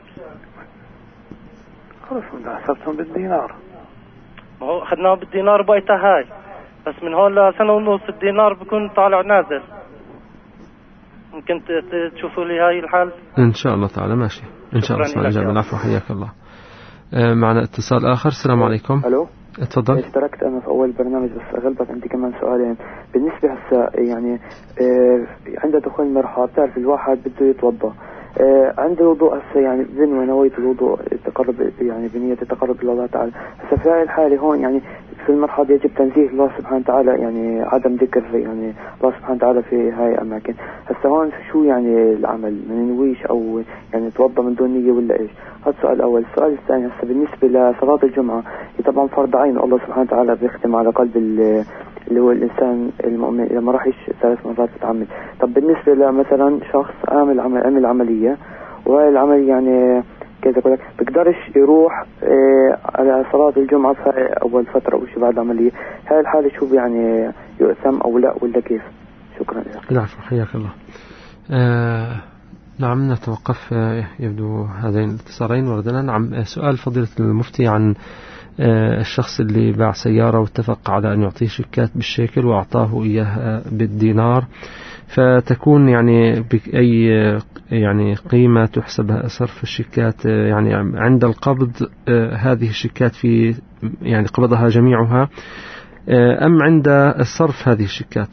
Speaker 12: خلص حسبتهم بالدينار.
Speaker 13: ما هو أخذناهم بالدينار بوقتها هاي، بس من هون لسنة ونص الدينار بيكون طالع نازل. ممكن تشوفوا لي هاي الحال؟
Speaker 3: إن شاء الله تعالى ماشي. إن شاء الله. اسمع الإجابة. العفو، حياك الله. آه معنا اتصال آخر. السلام عليكم.
Speaker 9: ألو.
Speaker 3: اتفضل.
Speaker 9: اشتركت أنا في أول برنامج بس أغلبك عندي كمان سؤالين. بالنسبة هسا يعني آه عند دخول المرحاض بتعرف الواحد بده يتوضأ، آه عند الوضوء هسا يعني بنوي نوية الوضوء التقرب يعني بنية التقرب إلى الله تعالى. هسا في هاي الحالة هون يعني في المرحاض يجب تنزيه الله سبحانه وتعالى، يعني عدم ذكر يعني الله سبحانه وتعالى في هاي الأماكن. هسا هون شو يعني العمل؟ ما ننويش أو يعني نتوضأ من دون نية ولا إيش؟ هذا السؤال الأول. السؤال الثاني هسا بالنسبة لصلاة الجمعة هي طبعا فرض عين، الله سبحانه وتعالى بيختم على قلب اللي هو الإنسان المؤمن إذا ما راحش ثلاث مرات بتعمد. طب بالنسبة لمثلا شخص عامل عمل عمل عملية وهاي العمل يعني كذا كذا بقدرش يروح اه على صلاة الجمعة في أول فترة أو شيء بعد العملية، هاي الحالة شو يعني يؤثم أو لا ولا كيف؟ شكرا لك.
Speaker 3: لا حياك الله. آه نعم نتوقف. آه يبدو هذين الاتصالين وردنا. نعم. سؤال فضيلة المفتي عن آه الشخص اللي باع سيارة واتفق على أن يعطيه شيكات بالشيكل وأعطاه إياها بالدينار، فتكون يعني بأي يعني قيمة تحسب صرف الشيكات يعني عند القبض هذه الشيكات في يعني قبضها جميعها أم عند الصرف هذه الشيكات؟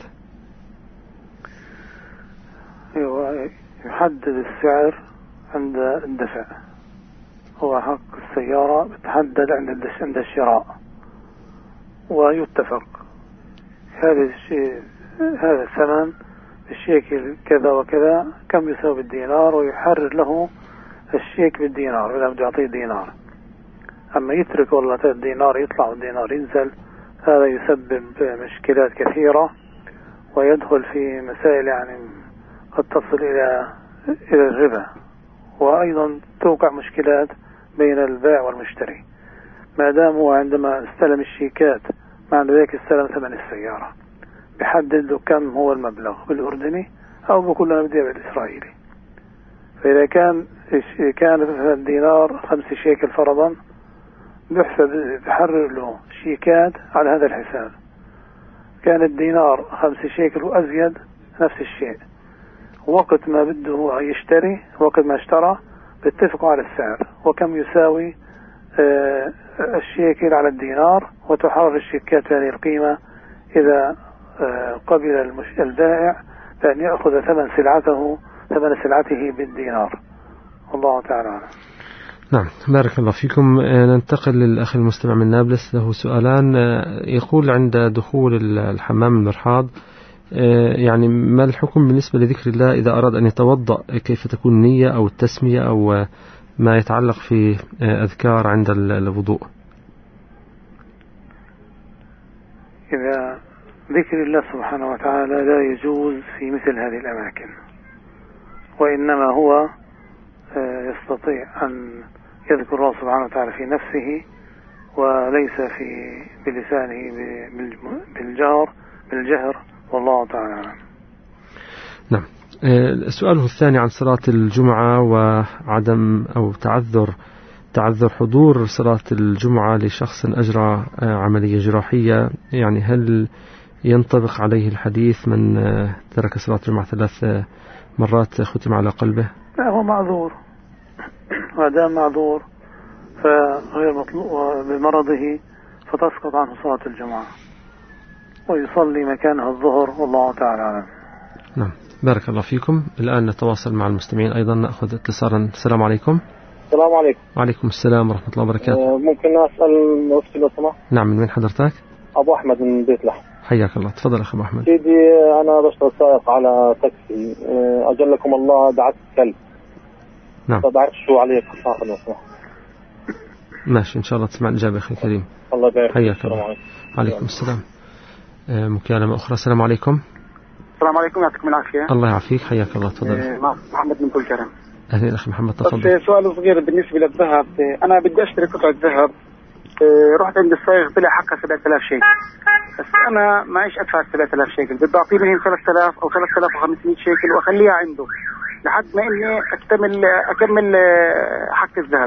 Speaker 12: يحدد السعر عند الدفع، هو حق السيارة بتحدد عند عند الشراء ويتفق هذا الشيء هذا الثمن الشيك كذا وكذا كم يساوي بالدينار، ويحرر له الشيك بالدينار إذا بده يعطيه دينار. أما يترك والله الدينار يطلع والدينار ينزل هذا يسبب مشكلات كثيرة ويدخل في مسائل يعني قد تصل إلى إلى الربا، وأيضا توقع مشكلات بين البائع والمشتري ما دام هو عندما استلم الشيكات مع ذلك استلم ثمن السيارة بحدد له كم هو المبلغ بالأردني أو بكل بديه بالإسرائيلي. فإذا كان كان الدينار خمس شيكل فرضا بيحسب بحرر له شيكات على هذا الحساب. كان الدينار خمس شيكل وأزيد نفس الشيء، وقت ما بده يشتري وقت ما اشترى بيتفقوا على السعر وكم يساوي آه الشيكل على الدينار، وتحرر الشيكات هذه القيمة إذا آه قبل البائع بأن يأخذ ثمن سلعته ثمن سلعته بالدينار. والله تعالى عنه.
Speaker 3: نعم بارك الله فيكم. ننتقل للأخ المستمع من نابلس، له سؤالان. يقول عند دخول الحمام المرحاض يعني ما الحكم بالنسبة لذكر الله إذا أراد أن يتوضأ؟ كيف تكون النية أو التسمية أو ما يتعلق في أذكار عند الوضوء؟
Speaker 12: إذا ذكر الله سبحانه وتعالى لا يجوز في مثل هذه الأماكن، وإنما هو يستطيع أن يذكر الله سبحانه وتعالى في نفسه وليس في بلسانه بالجار بالجهر، والله تعالى أعلم.
Speaker 3: نعم. سؤاله الثاني عن صلاة الجمعة وعدم أو تعذر تعذر حضور صلاة الجمعة لشخص أجرى عملية جراحية، يعني هل ينطبق عليه الحديث من ترك صلاة الجمعة ثلاث مرات ختم على قلبه؟
Speaker 12: لا، هو معذور، وادام معذور فغير مطلوب بمرضه فتسقط عنه صلاة الجمعة ويصلي مكانها الظهر، والله تعالى أعلم.
Speaker 3: نعم، بارك الله فيكم. الآن نتواصل مع المستمعين أيضا، نأخذ اتصالا. السلام عليكم.
Speaker 14: السلام عليكم.
Speaker 3: وعليكم السلام ورحمة الله وبركاته.
Speaker 14: ممكن أسأل مفتي لو سمحت؟
Speaker 3: نعم، من وين حضرتك؟
Speaker 14: أبو أحمد من بيت لحم.
Speaker 3: حياك الله، تفضل أخي أبو أحمد.
Speaker 14: سيدي أنا بشتغل سائق على تاكسي، أجلكم الله دعت كلب.
Speaker 3: نعم.
Speaker 14: فبعرف شو عليك صاحب لو سمحت.
Speaker 3: ماشي، إن شاء الله تسمع الإجابة أخي الكريم.
Speaker 14: الله يبارك.
Speaker 3: حياك الله. عليكم السلام. مكالمة أخرى. السلام عليكم.
Speaker 15: السلام عليكم، يعطيكم العافية.
Speaker 3: الله يعافيك، حياك الله، تفضل.
Speaker 15: إيه محمد من كل كرم.
Speaker 3: أهلا أخي محمد، تفضل.
Speaker 15: بس سؤال صغير بالنسبة للذهب، أنا بدي أشتري قطعة ذهب، إيه رحت عند الصايغ طلع حقها سبعة آلاف شيكل، بس أنا معيش أدفع سبعة آلاف شيكل، بدي أعطيه منهم ثلاثة آلاف أو ثلاثة آلاف وخمسمائة شيكل وأخليها عنده لحد ما إني أكتمل أكمل حق الذهب،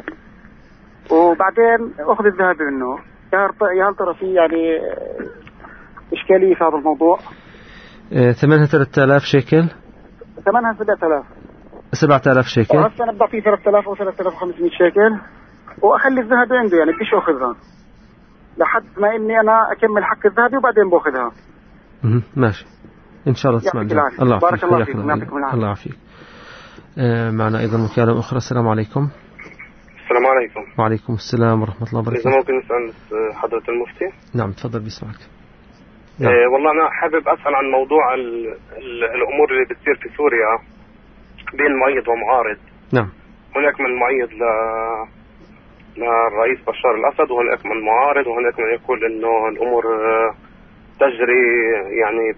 Speaker 15: وبعدين أخذ الذهب منه. يا هل ترى في يعني إشكالية في هذا الموضوع؟
Speaker 3: إيه ثمنها ثلاثة آلاف شيكل؟
Speaker 15: ثمنها سبعة آلاف.
Speaker 3: سبعة آلاف شيكل.
Speaker 15: وهسه أنا بعطيه ثلاثة آلاف أو ثلاثة آلاف وخمسمائة شيكل وأخلي الذهب عنده، يعني بديش أخذها لحد ما إني أنا أكمل حق الذهب وبعدين بأخذها.
Speaker 3: اها ماشي، إن شاء الله تسمع.
Speaker 15: الله بارك الله فيكم، يعطيكم العافية.
Speaker 3: الله يعافيك. آه معنا أيضا مكالمة أخرى. السلام عليكم.
Speaker 16: السلام عليكم.
Speaker 3: وعليكم السلام ورحمة الله وبركاته.
Speaker 16: إذا ممكن نسأل حضرة المفتي؟
Speaker 3: نعم تفضل، بيسمعك.
Speaker 16: نعم. إيه والله أنا حابب أسأل عن موضوع ال ال الأمور اللي بتصير في سوريا بين مؤيد ومعارض.
Speaker 3: نعم.
Speaker 16: هناك من مؤيد ل للرئيس بشار الأسد، وهناك من معارض، وهناك من يقول إنه الأمور تجري يعني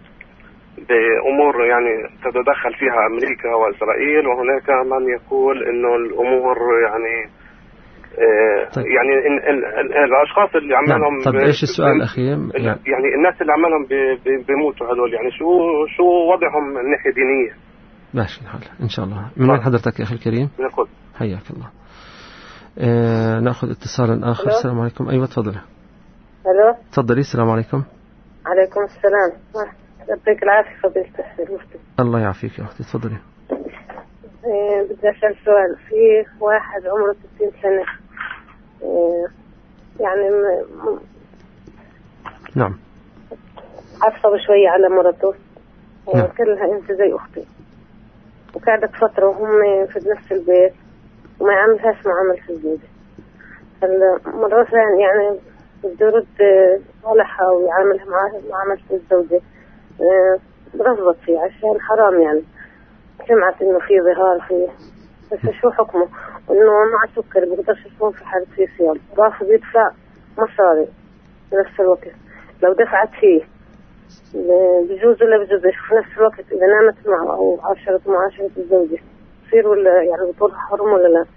Speaker 16: بأمور يعني تتدخل فيها أمريكا وإسرائيل، وهناك من يقول إنه الأمور يعني طيب. يعني إن ال ال الأشخاص اللي عملهم.
Speaker 3: نعم. طب إيش السؤال أخي؟
Speaker 16: يعني, يعني الناس اللي عملهم بيموتوا هذول، يعني شو شو وضعهم من ناحية دينية؟
Speaker 3: ماشي الحال إن شاء الله. من وين حضرتك يا أخي الكريم؟
Speaker 16: من القدس.
Speaker 3: حياك الله. آه نأخذ اتصالا آخر. السلام عليكم. أيوة تفضلي.
Speaker 17: ألو.
Speaker 3: تفضلي. السلام عليكم.
Speaker 17: عليكم السلام. يعطيك العافية فضيلة المفتي.
Speaker 3: الله يعافيك يا أختي، تفضلي.
Speaker 17: إيه بدي أسأل سؤال. في واحد عمره ستين سنة، إيه يعني م...
Speaker 3: نعم
Speaker 17: عصب شوية على مرته،
Speaker 3: نعم.
Speaker 17: وقلت لها أنت زي أختي، وقعدت فترة وهم في نفس البيت وما يعملهاش معاملة الزوجة. فالمرة ثانية يعني بده يرد صالحها ويعاملها معاملة الزوجة، رفضت فيه عشان حرام، يعني سمعت إنه في ظهار فيه، بس شو حكمه؟ وإنه مع سكر بيقدرش يكون في حالة فيه صيام، رافض يدفع مصاري بنفس الوقت. لو دفعت فيه بجوز ولا بجوز في نفس الوقت إذا نامت معه أو عاشرت معاشرة الزوجة تصير ولا يعني بطولها حرم ولا لا؟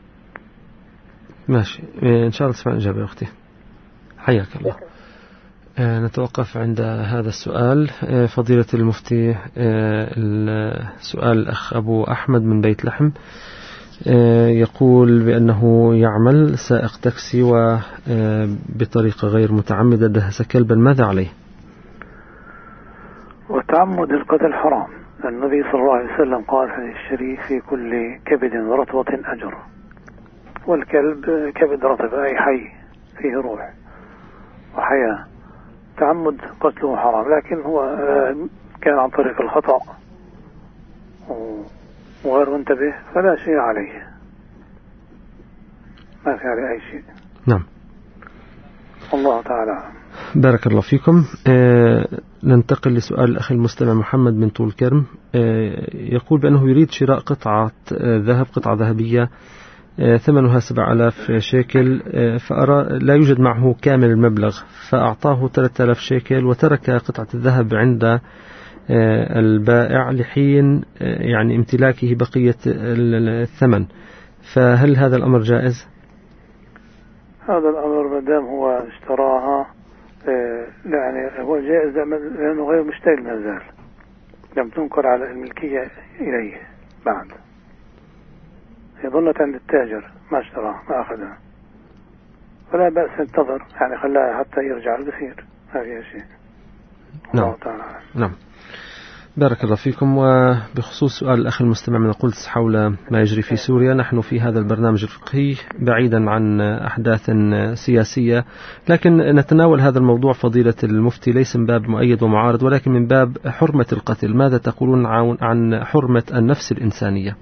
Speaker 3: ماشي، إن شاء الله تسمع الإجابة يا أختي. حياك الله. آه نتوقف عند هذا السؤال. آه فضيلة المفتي، آه السؤال الأخ أبو أحمد من بيت لحم آه يقول بأنه يعمل سائق تاكسي وبطريقة غير متعمدة دهس كلبا، ماذا عليه؟
Speaker 12: وتعمد القتل حرام. النبي صلى الله عليه وسلم قال في الشريف في كل كبد رطبة أجر، والكلب كبد رطب أي حي فيه روح وحياة، تعمد قتله حرام، لكن هو كان عن طريق الخطأ وغير منتبه فلا شيء عليه، ما في عليه أي شيء.
Speaker 3: نعم.
Speaker 12: الله تعالى.
Speaker 3: بارك الله فيكم. آه ننتقل لسؤال الأخ المستمع محمد من طول كرم. آه يقول بأنه يريد شراء قطعة آه ذهب، قطعة ذهبية آه ثمنها سبع آلاف شيكل، آه فأرى لا يوجد معه كامل المبلغ، فأعطاه ثلاثة آلاف شيكل وترك قطعة الذهب عند آه البائع لحين آه يعني امتلاكه بقية الثمن، فهل هذا الأمر جائز؟
Speaker 12: هذا الأمر مدام هو اشتراها آه يعني هو جائز لأنه غير مشتغل ما زال، لم تنقل على الملكية إليه بعد، هي ظلت عند التاجر ما اشتراه ما أخذها، فلا بأس انتظر يعني خلاها حتى يرجع البصير، ما فيها شيء.
Speaker 3: نعم. نعم. بارك الله فيكم. وبخصوص سؤال الأخ المستمع من القدس حول ما يجري في سوريا، نحن في هذا البرنامج الفقهي بعيدا عن أحداث سياسية، لكن نتناول هذا الموضوع فضيلة المفتي ليس من باب مؤيد ومعارض، ولكن من باب حرمة القتل. ماذا تقولون عن حرمة النفس الإنسانية؟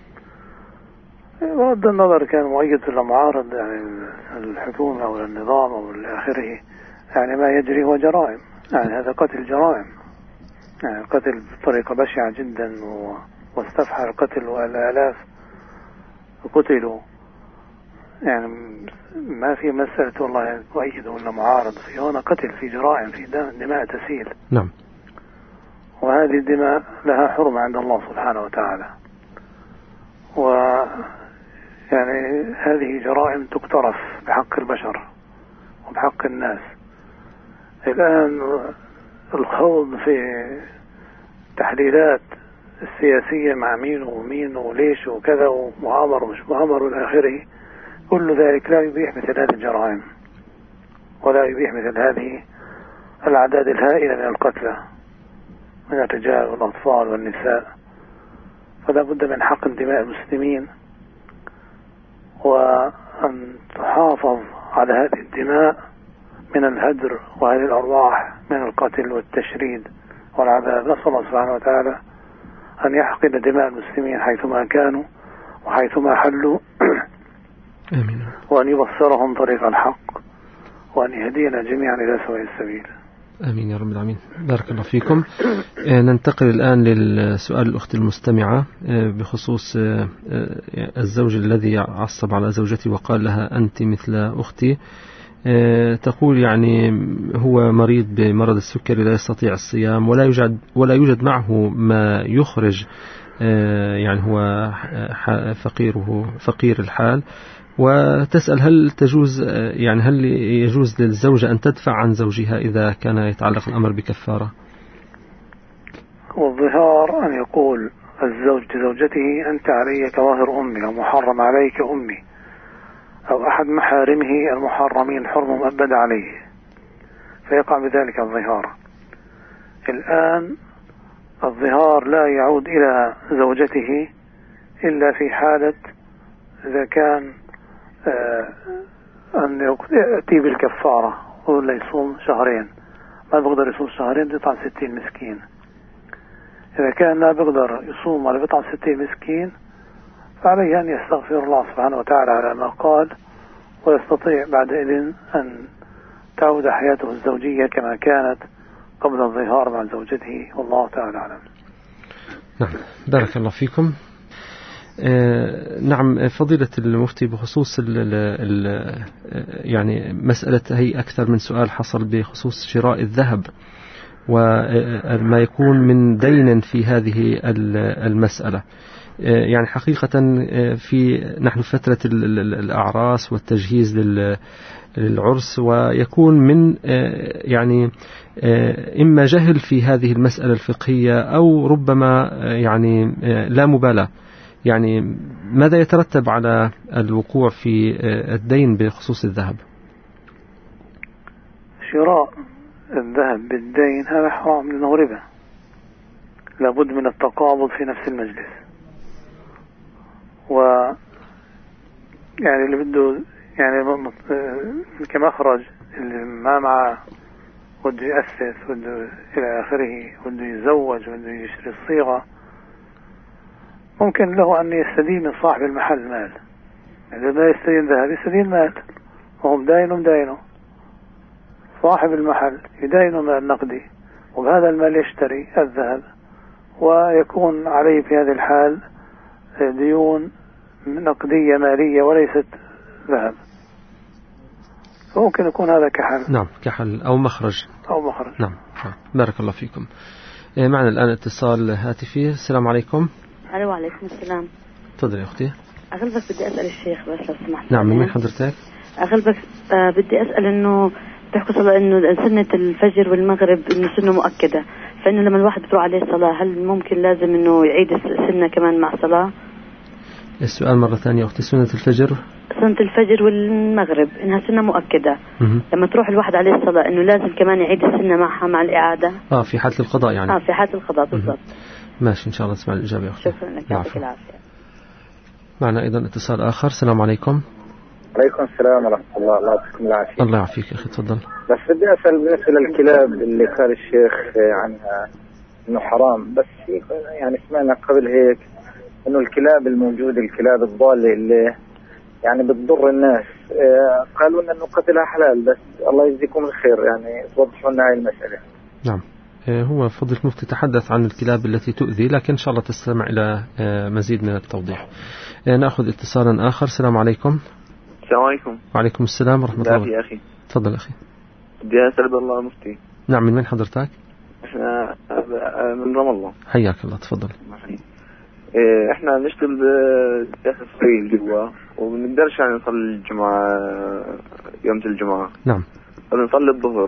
Speaker 12: بغض النظر كان مؤيد ولا معارض، يعني الحكومة أو النظام أو آخره، يعني ما يجري هو جرائم، يعني هذا قتل جرائم، يعني قتل بطريقة بشعة جدا واستفحى القتل والآلاف قتلوا، يعني ما في مسألة والله مؤيد ولا معارض، في هنا قتل، في جرائم، في دماء تسيل.
Speaker 3: نعم.
Speaker 12: وهذه الدماء لها حرمة عند الله سبحانه وتعالى، و يعني هذه جرائم تقترف بحق البشر وبحق الناس. الآن الخوض في تحليلات السياسية مع مين ومين وليش وكذا ومؤامر ومش مؤامر والآخره، كل ذلك لا يبيح مثل هذه الجرائم، ولا يبيح مثل هذه الأعداد الهائلة من القتلى من الرجال والأطفال والنساء. فلا بد من حقن دماء المسلمين، وأن تحافظ على هذه الدماء من الهدر وهذه الأرواح من القتل والتشريد والعذاب. نسأل الله سبحانه وتعالى أن يحقن دماء المسلمين حيثما كانوا وحيثما حلوا
Speaker 3: آمين.
Speaker 12: وأن يبصرهم طريق الحق، وأن يهدينا جميعا إلى سواء السبيل.
Speaker 3: آمين يا رب العالمين. بارك الله فيكم. ننتقل الآن للسؤال الأخت المستمعة بخصوص الزوج الذي عصب على زوجتي وقال لها أنت مثل أختي. تقول يعني هو مريض بمرض السكري لا يستطيع الصيام، ولا يوجد ولا يوجد معه ما يخرج، يعني هو فقيره فقير الحال، وتسأل هل تجوز يعني هل يجوز للزوجة أن تدفع عن زوجها إذا كان يتعلق الأمر بكفارة؟
Speaker 12: والظهار أن يقول الزوج لزوجته أنت علي كظاهر أمي، أو محرم عليك أمي، أو أحد محارمه المحرمين الحرم مؤبد عليه، فيقع بذلك الظهار. الآن الظهار لا يعود إلى زوجته إلا في حالة إذا كان آه أن يأتي بالكفارة ولا يصوم شهرين، ما بقدر يصوم شهرين بيطعم ستين مسكين. إذا كان لا بقدر يصوم ولا بيطعم ستين مسكين فعليه أن يستغفر الله سبحانه وتعالى على ما قال، ويستطيع بعد إذن أن تعود حياته الزوجية كما كانت قبل الظهار مع زوجته، والله تعالى أعلم.
Speaker 3: نعم. بارك الله فيكم. آه نعم فضيلة المفتي، بخصوص ال ال يعني مسألة هي أكثر من سؤال حصل بخصوص شراء الذهب وما يكون من دين في هذه المسألة. يعني حقيقة في نحن في فترة الأعراس والتجهيز للعرس، ويكون من يعني إما جهل في هذه المسألة الفقهية أو ربما يعني لا مبالاة. يعني ماذا يترتب على الوقوع في الدين بخصوص الذهب؟
Speaker 12: شراء الذهب بالدين هذا حرام لأنه ربا، لابد من التقابض في نفس المجلس. و يعني اللي بده يعني كمخرج اللي ما معه بده يأسس بده إلى آخره بده يتزوج بده يشتري الصيغة، ممكن له أن يستدين من صاحب المحل مال. إذا ما يستدين ذهب يستدين مال، وهم داينه مداينه، صاحب المحل يداينه مال نقدي، وبهذا المال يشتري الذهب، ويكون عليه في هذه الحال ديون نقدية مالية وليست ذهب. ممكن يكون هذا كحل.
Speaker 3: نعم كحل أو مخرج.
Speaker 12: أو مخرج.
Speaker 3: نعم. بارك الله فيكم. معنا الآن اتصال هاتفي. السلام عليكم.
Speaker 18: ألو وعليكم السلام.
Speaker 3: تفضل يا أختي.
Speaker 18: أغلبك بدي أسأل الشيخ بس لو سمحت.
Speaker 3: نعم من وين حضرتك؟
Speaker 18: أغلبك آه بدي أسأل إنه بتحكوا صلاة إنه سنة الفجر والمغرب إنه سنة مؤكدة، فإنه لما الواحد بتروح عليه الصلاة هل ممكن لازم إنه يعيد السنة كمان مع صلاة؟
Speaker 3: السؤال مرة ثانية أختي. سنة الفجر
Speaker 18: سنة الفجر والمغرب إنها سنة مؤكدة، م- لما تروح الواحد عليه الصلاة إنه لازم كمان يعيد السنة معها مع الإعادة.
Speaker 3: آه في حالة القضاء يعني.
Speaker 18: آه في حالة القضاء بالضبط.
Speaker 3: ماشي إن شاء الله تسمع الإجابة يا أختي.
Speaker 18: شكرا لك يعطيك العافية.
Speaker 3: معنا أيضا اتصال آخر. السلام عليكم.
Speaker 19: عليكم السلام ورحمة الله. الله يعطيكم العافية.
Speaker 3: الله يعافيك يا أخي تفضل.
Speaker 19: بس بدي أسأل بالنسبة للكلاب اللي قال الشيخ عنها إنه حرام، بس يعني سمعنا قبل هيك إنه الكلاب الموجودة الكلاب الضالة اللي يعني بتضر الناس قالوا لنا إنه قتلها حلال، بس الله يجزيكم الخير يعني توضحوا لنا هاي المسألة.
Speaker 3: نعم هو فضل المفتي تحدث عن الكلاب التي تؤذي، لكن إن شاء الله تستمع إلى مزيد من التوضيح. نأخذ اتصالا آخر. السلام عليكم.
Speaker 20: السلام عليكم.
Speaker 3: وعليكم السلام ورحمة الله.
Speaker 20: يا أخي.
Speaker 3: تفضل أخي.
Speaker 20: بدي أسأل الله المفتي.
Speaker 3: نعم من من حضرتك؟
Speaker 20: إحنا من رام الله.
Speaker 3: حياك الله تفضل.
Speaker 20: إحنا نشتغل داخل إسرائيل جوا وبنقدرش يعني نصلي الجمعة يوم الجمعة.
Speaker 3: نعم.
Speaker 20: فبنصلي الظهر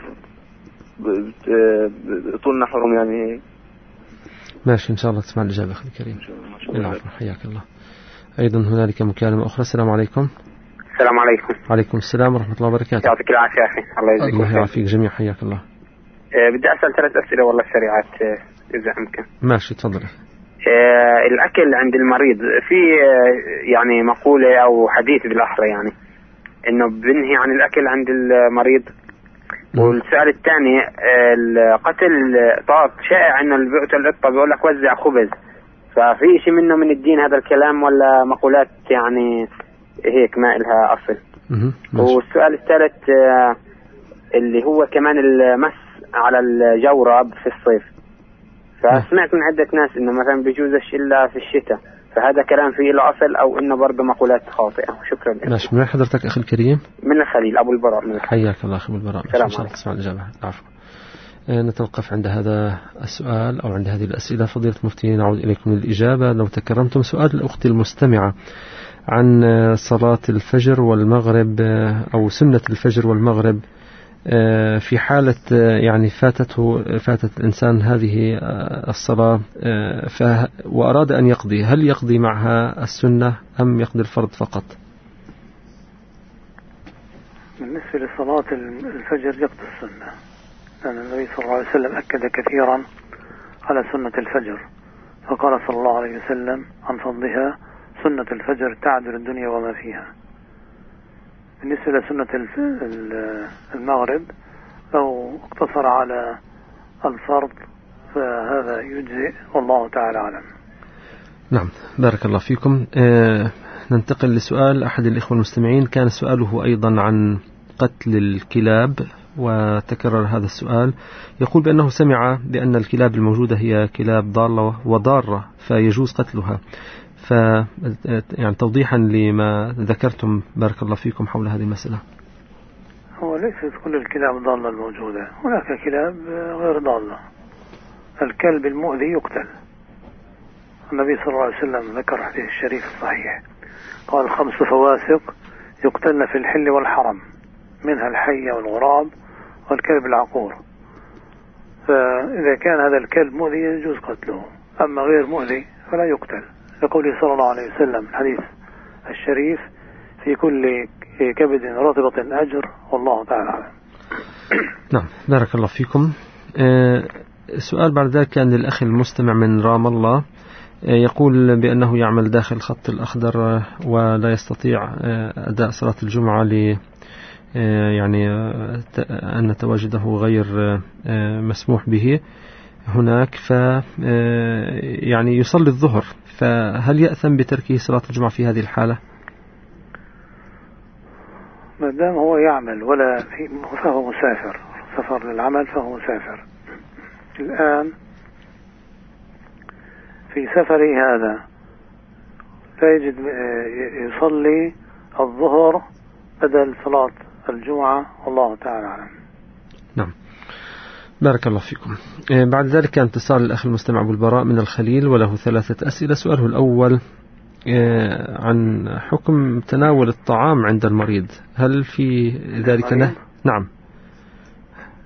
Speaker 20: طولنا حرم يعني.
Speaker 3: ماشي إن شاء الله تسمع الإجابة أخي الكريم. العفو حياك الله. أيضا هنالك مكالمة أخرى. السلام عليكم.
Speaker 21: السلام عليكم.
Speaker 3: وعليكم السلام ورحمة الله وبركاته.
Speaker 21: يعطيك العافية يا أخي. الله يجزيك
Speaker 3: الله يعافيك جميع. حياك الله.
Speaker 21: أه بدي أسأل ثلاث أسئلة والله سريعات إذا أمكن.
Speaker 3: ماشي تفضل.
Speaker 21: أه الأكل عند المريض في أه يعني مقولة أو حديث بالأحرى يعني إنه بنهي عن الأكل عند المريض. والسؤال الثاني القتل طاق شائع إنه اللي بيقتل القطة بيقول لك وزع خبز، ففي شيء منه من الدين هذا الكلام ولا مقولات يعني هيك ما إلها أصل؟ والسؤال الثالث اللي هو كمان المس على الجورب في الصيف، فسمعت من عدة ناس إنه مثلا بيجوزش إلا في الشتاء، فهذا كلام فيه له أصل أو إنه برضه مقولات خاطئة؟ شكرا لك.
Speaker 3: ماشي. من حضرتك أخي الكريم؟
Speaker 21: من الخليل أبو البراء. من
Speaker 3: حياك الله أخي أبو البراء.
Speaker 21: إن
Speaker 3: شاء الله تسمع الإجابة. عفوا. نتوقف عند هذا السؤال أو عند هذه الأسئلة. فضيلة المفتي نعود إليكم للإجابة لو تكرمتم. سؤال الأخت المستمعة عن صلاة الفجر والمغرب أو سنة الفجر والمغرب في حالة يعني فاتته فاتت الإنسان هذه الصلاة وأراد أن يقضي، هل يقضي معها السنة أم يقضي الفرض فقط؟
Speaker 12: بالنسبة لصلاة الفجر يقضي السنة، لأن النبي صلى الله عليه وسلم أكد كثيرا على سنة الفجر، فقال صلى الله عليه وسلم عن فضلها سنة الفجر تعدل الدنيا وما فيها. بالنسبة لسنة المغرب لو اقتصر على الفرض فهذا يجزئ والله تعالى أعلم.
Speaker 3: نعم بارك الله فيكم. آه ننتقل لسؤال أحد الإخوة المستمعين، كان سؤاله أيضا عن قتل الكلاب وتكرر هذا السؤال. يقول بأنه سمع بأن الكلاب الموجودة هي كلاب ضالة وضارة فيجوز قتلها، ف يعني توضيحا لما ذكرتم بارك الله فيكم حول هذه المسألة.
Speaker 12: هو ليست كل الكلاب ضالة الموجودة، هناك كلاب غير ضالة. الكلب المؤذي يقتل. النبي صلى الله عليه وسلم ذكر حديث الشريف الصحيح قال خمس فواسق يقتلن في الحل والحرم، منها الحية والغراب والكلب العقور. فإذا كان هذا الكلب مؤذي يجوز قتله، أما غير مؤذي فلا يقتل، لقوله صلى الله عليه وسلم الحديث الشريف في كل كبد رطبة أجر والله تعالى أعلم.
Speaker 3: نعم بارك الله فيكم. آه سؤال بعد ذلك كان للأخ المستمع من رام الله، آه يقول بأنه يعمل داخل الخط الأخضر ولا يستطيع آه أداء صلاة الجمعة ل آه يعني آه أن تواجده غير آه مسموح به هناك، ف يعني يصلي الظهر، فهل يأثم بتركه صلاة الجمعة في هذه الحالة؟
Speaker 12: ما دام هو يعمل ولا فهو مسافر، سفر للعمل فهو مسافر. الآن في سفره هذا لا يجد يصلي الظهر بدل صلاة الجمعة والله تعالى أعلم.
Speaker 3: نعم بارك الله فيكم. بعد ذلك كان اتصال الأخ المستمع أبو البراء من الخليل وله ثلاثة أسئلة. سؤاله الأول عن حكم تناول الطعام عند المريض، هل في ذلك نه؟ نعم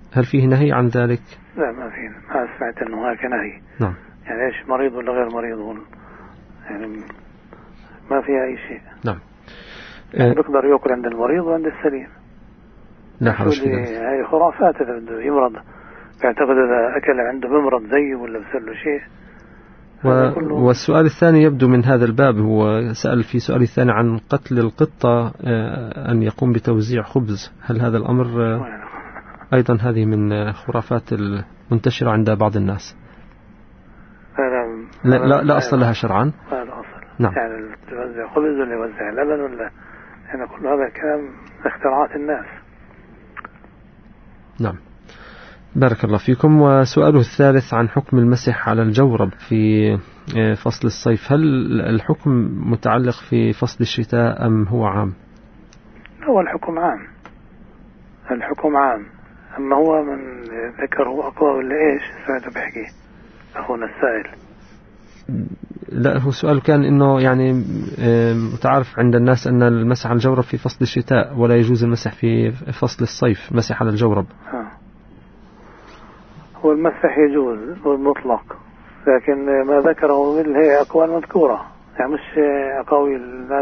Speaker 3: هل فيه نهي عن ذلك؟
Speaker 12: لا ما فيه، ما سمعت أنه هناك نهي.
Speaker 3: نعم.
Speaker 12: يعني إيش مريض ولا غير مريض يعني ما فيها أي شيء.
Speaker 3: نعم.
Speaker 12: يعني بيقدر يأكل عند المريض وعند السليم.
Speaker 3: لا حرج في ذلك.
Speaker 12: هاي خرافات، إذا بده يمرض يعتقد إذا أكل عنده بمرض زيه ولا بصير له شيء.
Speaker 3: و... والسؤال الثاني يبدو من هذا الباب، هو سأل في سؤال الثاني عن قتل القطة أن يقوم بتوزيع خبز، هل هذا الأمر أيضا هذه من خرافات المنتشرة عند بعض الناس؟ لا لا, لا أصل لها شرعا.
Speaker 12: لا لا أصل.
Speaker 3: نعم.
Speaker 12: يعني يوزع خبز ولا يوزع لبن ولا يعني كل هذا الكلام اختراعات الناس.
Speaker 3: نعم. بارك الله فيكم. وسؤاله الثالث عن حكم المسح على الجورب في فصل الصيف، هل الحكم متعلق في فصل الشتاء أم هو عام؟
Speaker 12: هو الحكم عام، الحكم عام، أما هو من ذكره أقوى ولا إيش سمعت بحكي أخونا السائل.
Speaker 3: لا هو سؤال كان إنه يعني متعارف عند الناس أن المسح على الجورب في فصل الشتاء ولا يجوز المسح في فصل الصيف، مسح على الجورب.
Speaker 12: ها. هو المسح يجوز والمطلق، لكن ما ذكره من هي أقوال مذكورة، يعني مش أقاويل الناس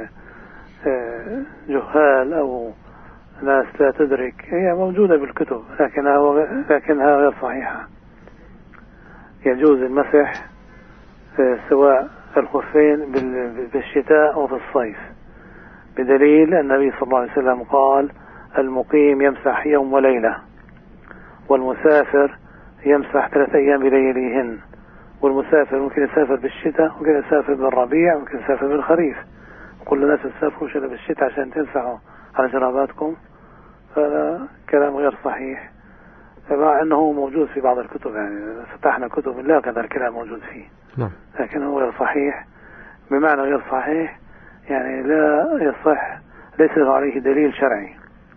Speaker 12: جهال أو ناس لا تدرك، هي موجودة بالكتب لكنها لكنها غير صحيحة. يجوز المسح سواء الخفين بالشتاء وفي الصيف، بدليل النبي صلى الله عليه وسلم قال المقيم يمسح يوم وليلة، والمسافر يمسح ثلاث أيام بلياليهن. والمسافر ممكن يسافر بالشتاء، ممكن يسافر بالربيع، ممكن يسافر بالخريف. كل الناس يسافروا شلا بالشتاء عشان تمسحوا على جراباتكم، فهذا كلام غير صحيح، مع أنه موجود في بعض الكتب، يعني فتحنا كتب لا كذا الكلام موجود فيه.
Speaker 3: نعم.
Speaker 12: لكنه غير صحيح، بمعنى غير صحيح يعني لا يصح، ليس له عليه دليل شرعي.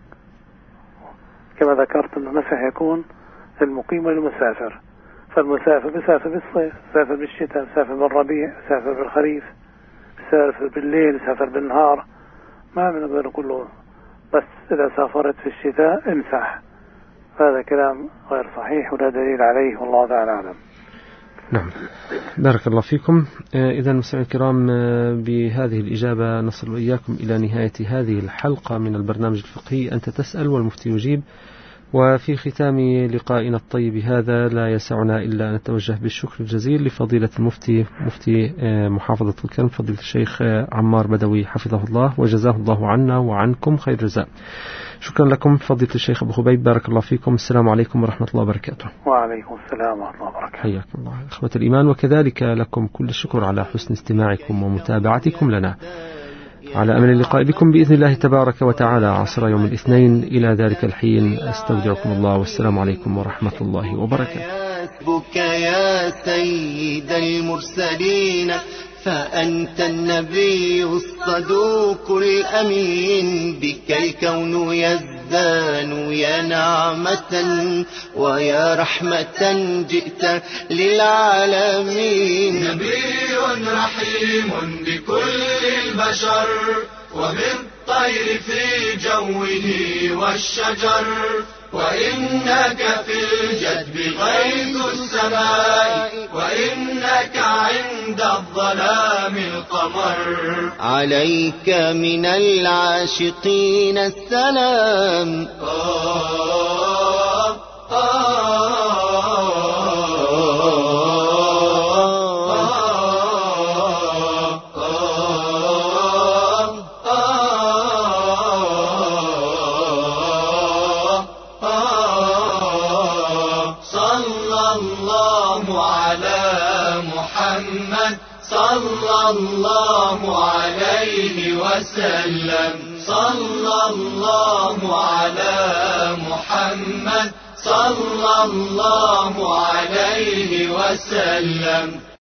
Speaker 12: كما ذكرت أن المسح يكون المقيم والمسافر، فالمسافر بيسافر بالصيف، بيسافر بالشتاء، بيسافر بالربيع، بيسافر بالخريف، بيسافر بالليل، بيسافر بالنهار، ما بنقدر كله، بس إذا سافرت في الشتاء امسح. هذا كلام غير صحيح ولا دليل عليه، والله تعالى أعلم.
Speaker 3: نعم. بارك الله فيكم. إذا مستمعينا الكرام، بهذه الإجابة نصل وإياكم إلى نهاية هذه الحلقة من البرنامج الفقهي أنت تسأل والمفتي يجيب. وفي ختام لقائنا الطيب هذا لا يسعنا إلا أن نتوجه بالشكر الجزيل لفضيلة المفتي مفتي محافظة الكرم فضيلة الشيخ عمار بدوي حفظه الله وجزاه الله عنا وعنكم خير جزاء. شكرا لكم فضيلة الشيخ أبو خبيب، بارك الله فيكم. السلام عليكم ورحمة الله وبركاته.
Speaker 12: وعليكم السلام ورحمة الله وبركاته.
Speaker 3: حياكم الله إخوة الإيمان، وكذلك لكم كل الشكر على حسن استماعكم ومتابعتكم لنا. على أمل اللقاء بكم بإذن الله تبارك وتعالى عصر يوم الاثنين. إلى ذلك الحين أستودعكم الله، والسلام عليكم ورحمة الله وبركاته.
Speaker 1: بك يا سيد المرسلين، فأنت النبي الصدوق الأمين، بك الكون يزدان يا نعمة ويا رحمة جئت للعالمين.
Speaker 2: نبي رحيم بكل البشر، وبالطير في جوه والشجر، وإنك في الجدب غيث السماء، وإنك عند الظلام القمر.
Speaker 1: عليك من العاشقين السلام. آه آه
Speaker 2: صلى الله عليه وسلم، صلى الله على محمد، صلى الله عليه وسلم.